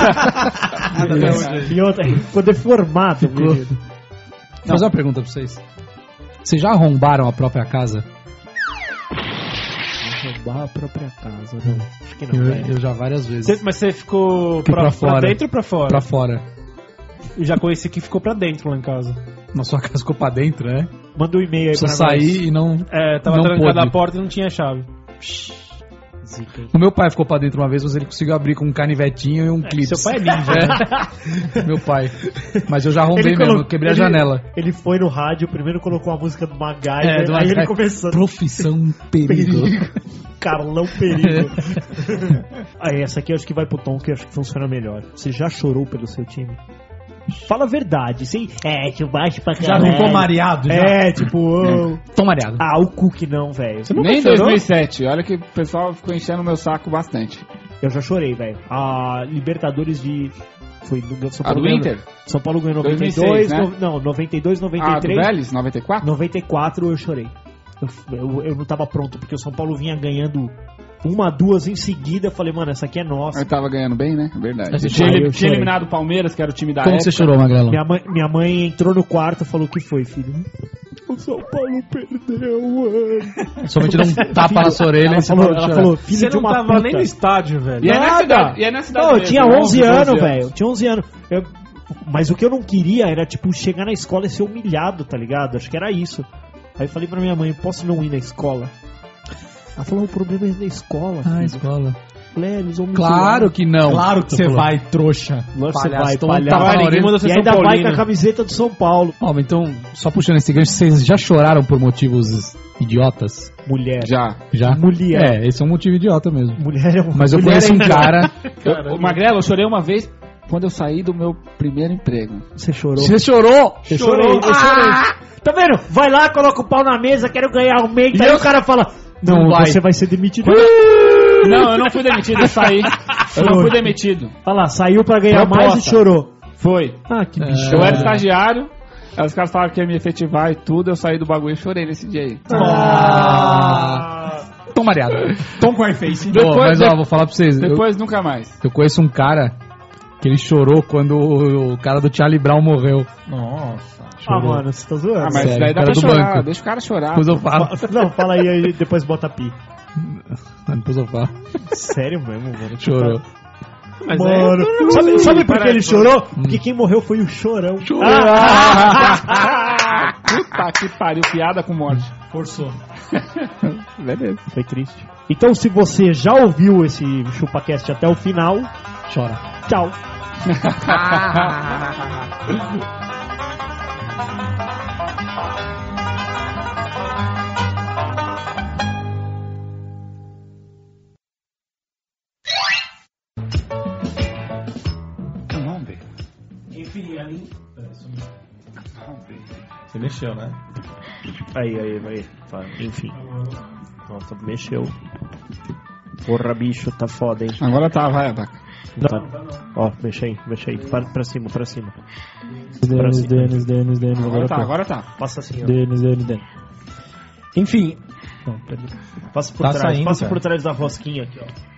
E outra, ficou deformado, menino. Vou fazer uma pergunta pra vocês. Vocês já arrombaram a própria casa? Roubar a própria casa, não. Acho que não, Eu, velho. eu já várias vezes. Você- Mas você ficou Fiquei pra, pra pra fora. dentro ou pra fora? Pra fora. Eu já conheci que ficou pra dentro lá em casa. Na sua casa ficou pra dentro, né? Manda um e-mail aí Só pra sair nós. e não. É, tava Não trancada pôde. a porta e não tinha chave. Zica, hein? O meu pai ficou pra dentro uma vez, mas ele conseguiu abrir com um canivetinho e um clipe. Seu pai é ninja, É. Meu pai. Mas eu já arrombei Ele mesmo, colo- eu quebrei ele- a janela. Ele foi no rádio, primeiro colocou a música do Magai, É, do aí ele Magai. começou. Profissão perigo. Carlão Perigo. Aí, essa aqui eu acho que vai pro Tom, que eu acho que funciona melhor. Você já chorou pelo seu time? Fala a verdade, sim. É, que baixo pra Já caralho. não tô mareado? Já? É, tipo, ô. Tom mareado. Ah, o Cook não, velho. Nem em dois mil e sete. Olha que o pessoal ficou enchendo o meu saco bastante. Eu já chorei, velho. A Libertadores de... Foi do São A Paulo do ganhou- Inter? São Paulo ganhou noventa e dois, dois mil e seis, né? no- não, noventa e dois, noventa Ah, e do três. Vélez, noventa e quatro? noventa e quatro eu chorei. Eu, eu, eu não tava pronto, porque o São Paulo vinha ganhando uma, duas em seguida. Eu falei, mano, essa aqui é nossa. Ele tava ganhando bem, né? Verdade. Aí Tinha, eu ele- tinha chorei. eliminado o Palmeiras, que era o time da Como época. você chorou, Magrelo? Minha mãe, minha mãe entrou no quarto e falou: o que foi, filho? O São Paulo perdeu, mano. Somente dá um tapa na sua orelha Ela e você falou, pode ela chorar. falou, filho Você de não uma tava puta. nem no estádio, velho. E é na Nada. cidade, e é na cidade Não, eu mesmo, tinha onze anos, doze velho. Eu tinha onze anos. Eu- Mas o que eu não queria era, tipo, chegar na escola e ser humilhado, tá ligado? Acho que era isso. Aí eu falei pra minha mãe, posso não ir na escola? Ela falou, o problema é na escola, Ah, filho. escola. Falei, "É, eles vão me Claro zoar." que não. Claro que você falou. vai, trouxa. Lógico que você Palhaço, vai, toma um palhaço. tapa na Ninguém orelha. manda E ser São ainda vai com Paulino. a camiseta do São Paulo. Ó, mas então, só puxando esse gancho, vocês já choraram por motivos idiotas? Mulher. Já. Já? Mulher. É, esse é um motivo idiota mesmo. Mulher é um... Mas eu mulher conheço é um idiota. cara... Eu, o Magrelo, eu chorei uma vez quando eu saí do meu primeiro emprego. Você chorou. Você chorou? Eu chorei, eu chorei. Tá vendo? Vai lá, coloca o pau na mesa, quero ganhar um mês. Aí o cara fala, não, Não vai. você vai ser demitido. Não, eu não fui demitido, eu saí. Eu não fui demitido. Olha lá, saiu pra ganhar mais Proposta. e chorou. Foi. Ah, que bicho. Eu era estagiário, aí os caras falaram que ia me efetivar e tudo, eu saí do bagulho e chorei nesse dia aí. Ah. Tom mareado. Tom Quarface. Pô, mas ó, vou falar pra vocês. eu- Depois nunca mais. Eu conheço um cara que ele chorou quando o, o cara do Charlie Brown morreu. Nossa. Ah, mano, você tá zoando. Ah, mas Sério, daí dá cara pra do chorar, banco. deixa o cara chorar. Depois eu falo. Não, fala aí, aí depois bota pi. Depois eu falo. Sério mesmo, mano? Chorou. Mas Mano, é- sabe, sabe por que ele Peraí, chorou? Porque quem morreu foi o Chorão. Chorou. Ah, puta que pariu, piada com morte. Forçou. Beleza. Foi triste. Então, se você já ouviu esse ChupaCast até o final, Chora. tchau. Enfim, ali. Você mexeu, né? Aí, aí, aí. Tá, enfim. Nossa, mexeu. Porra, bicho, tá foda, hein? Agora tá, vai, Abaca. Tá. Ó, mexe aí, mexe aí. Pra, pra cima, pra cima. Denis, cima. Denis, Denis, Denis. Agora Agora tá, tá. agora tá. Passa assim, ó. Denis, Denis, Denis. Enfim, Passa por Tá trás, saindo, passa cara. por trás da rosquinha aqui, ó.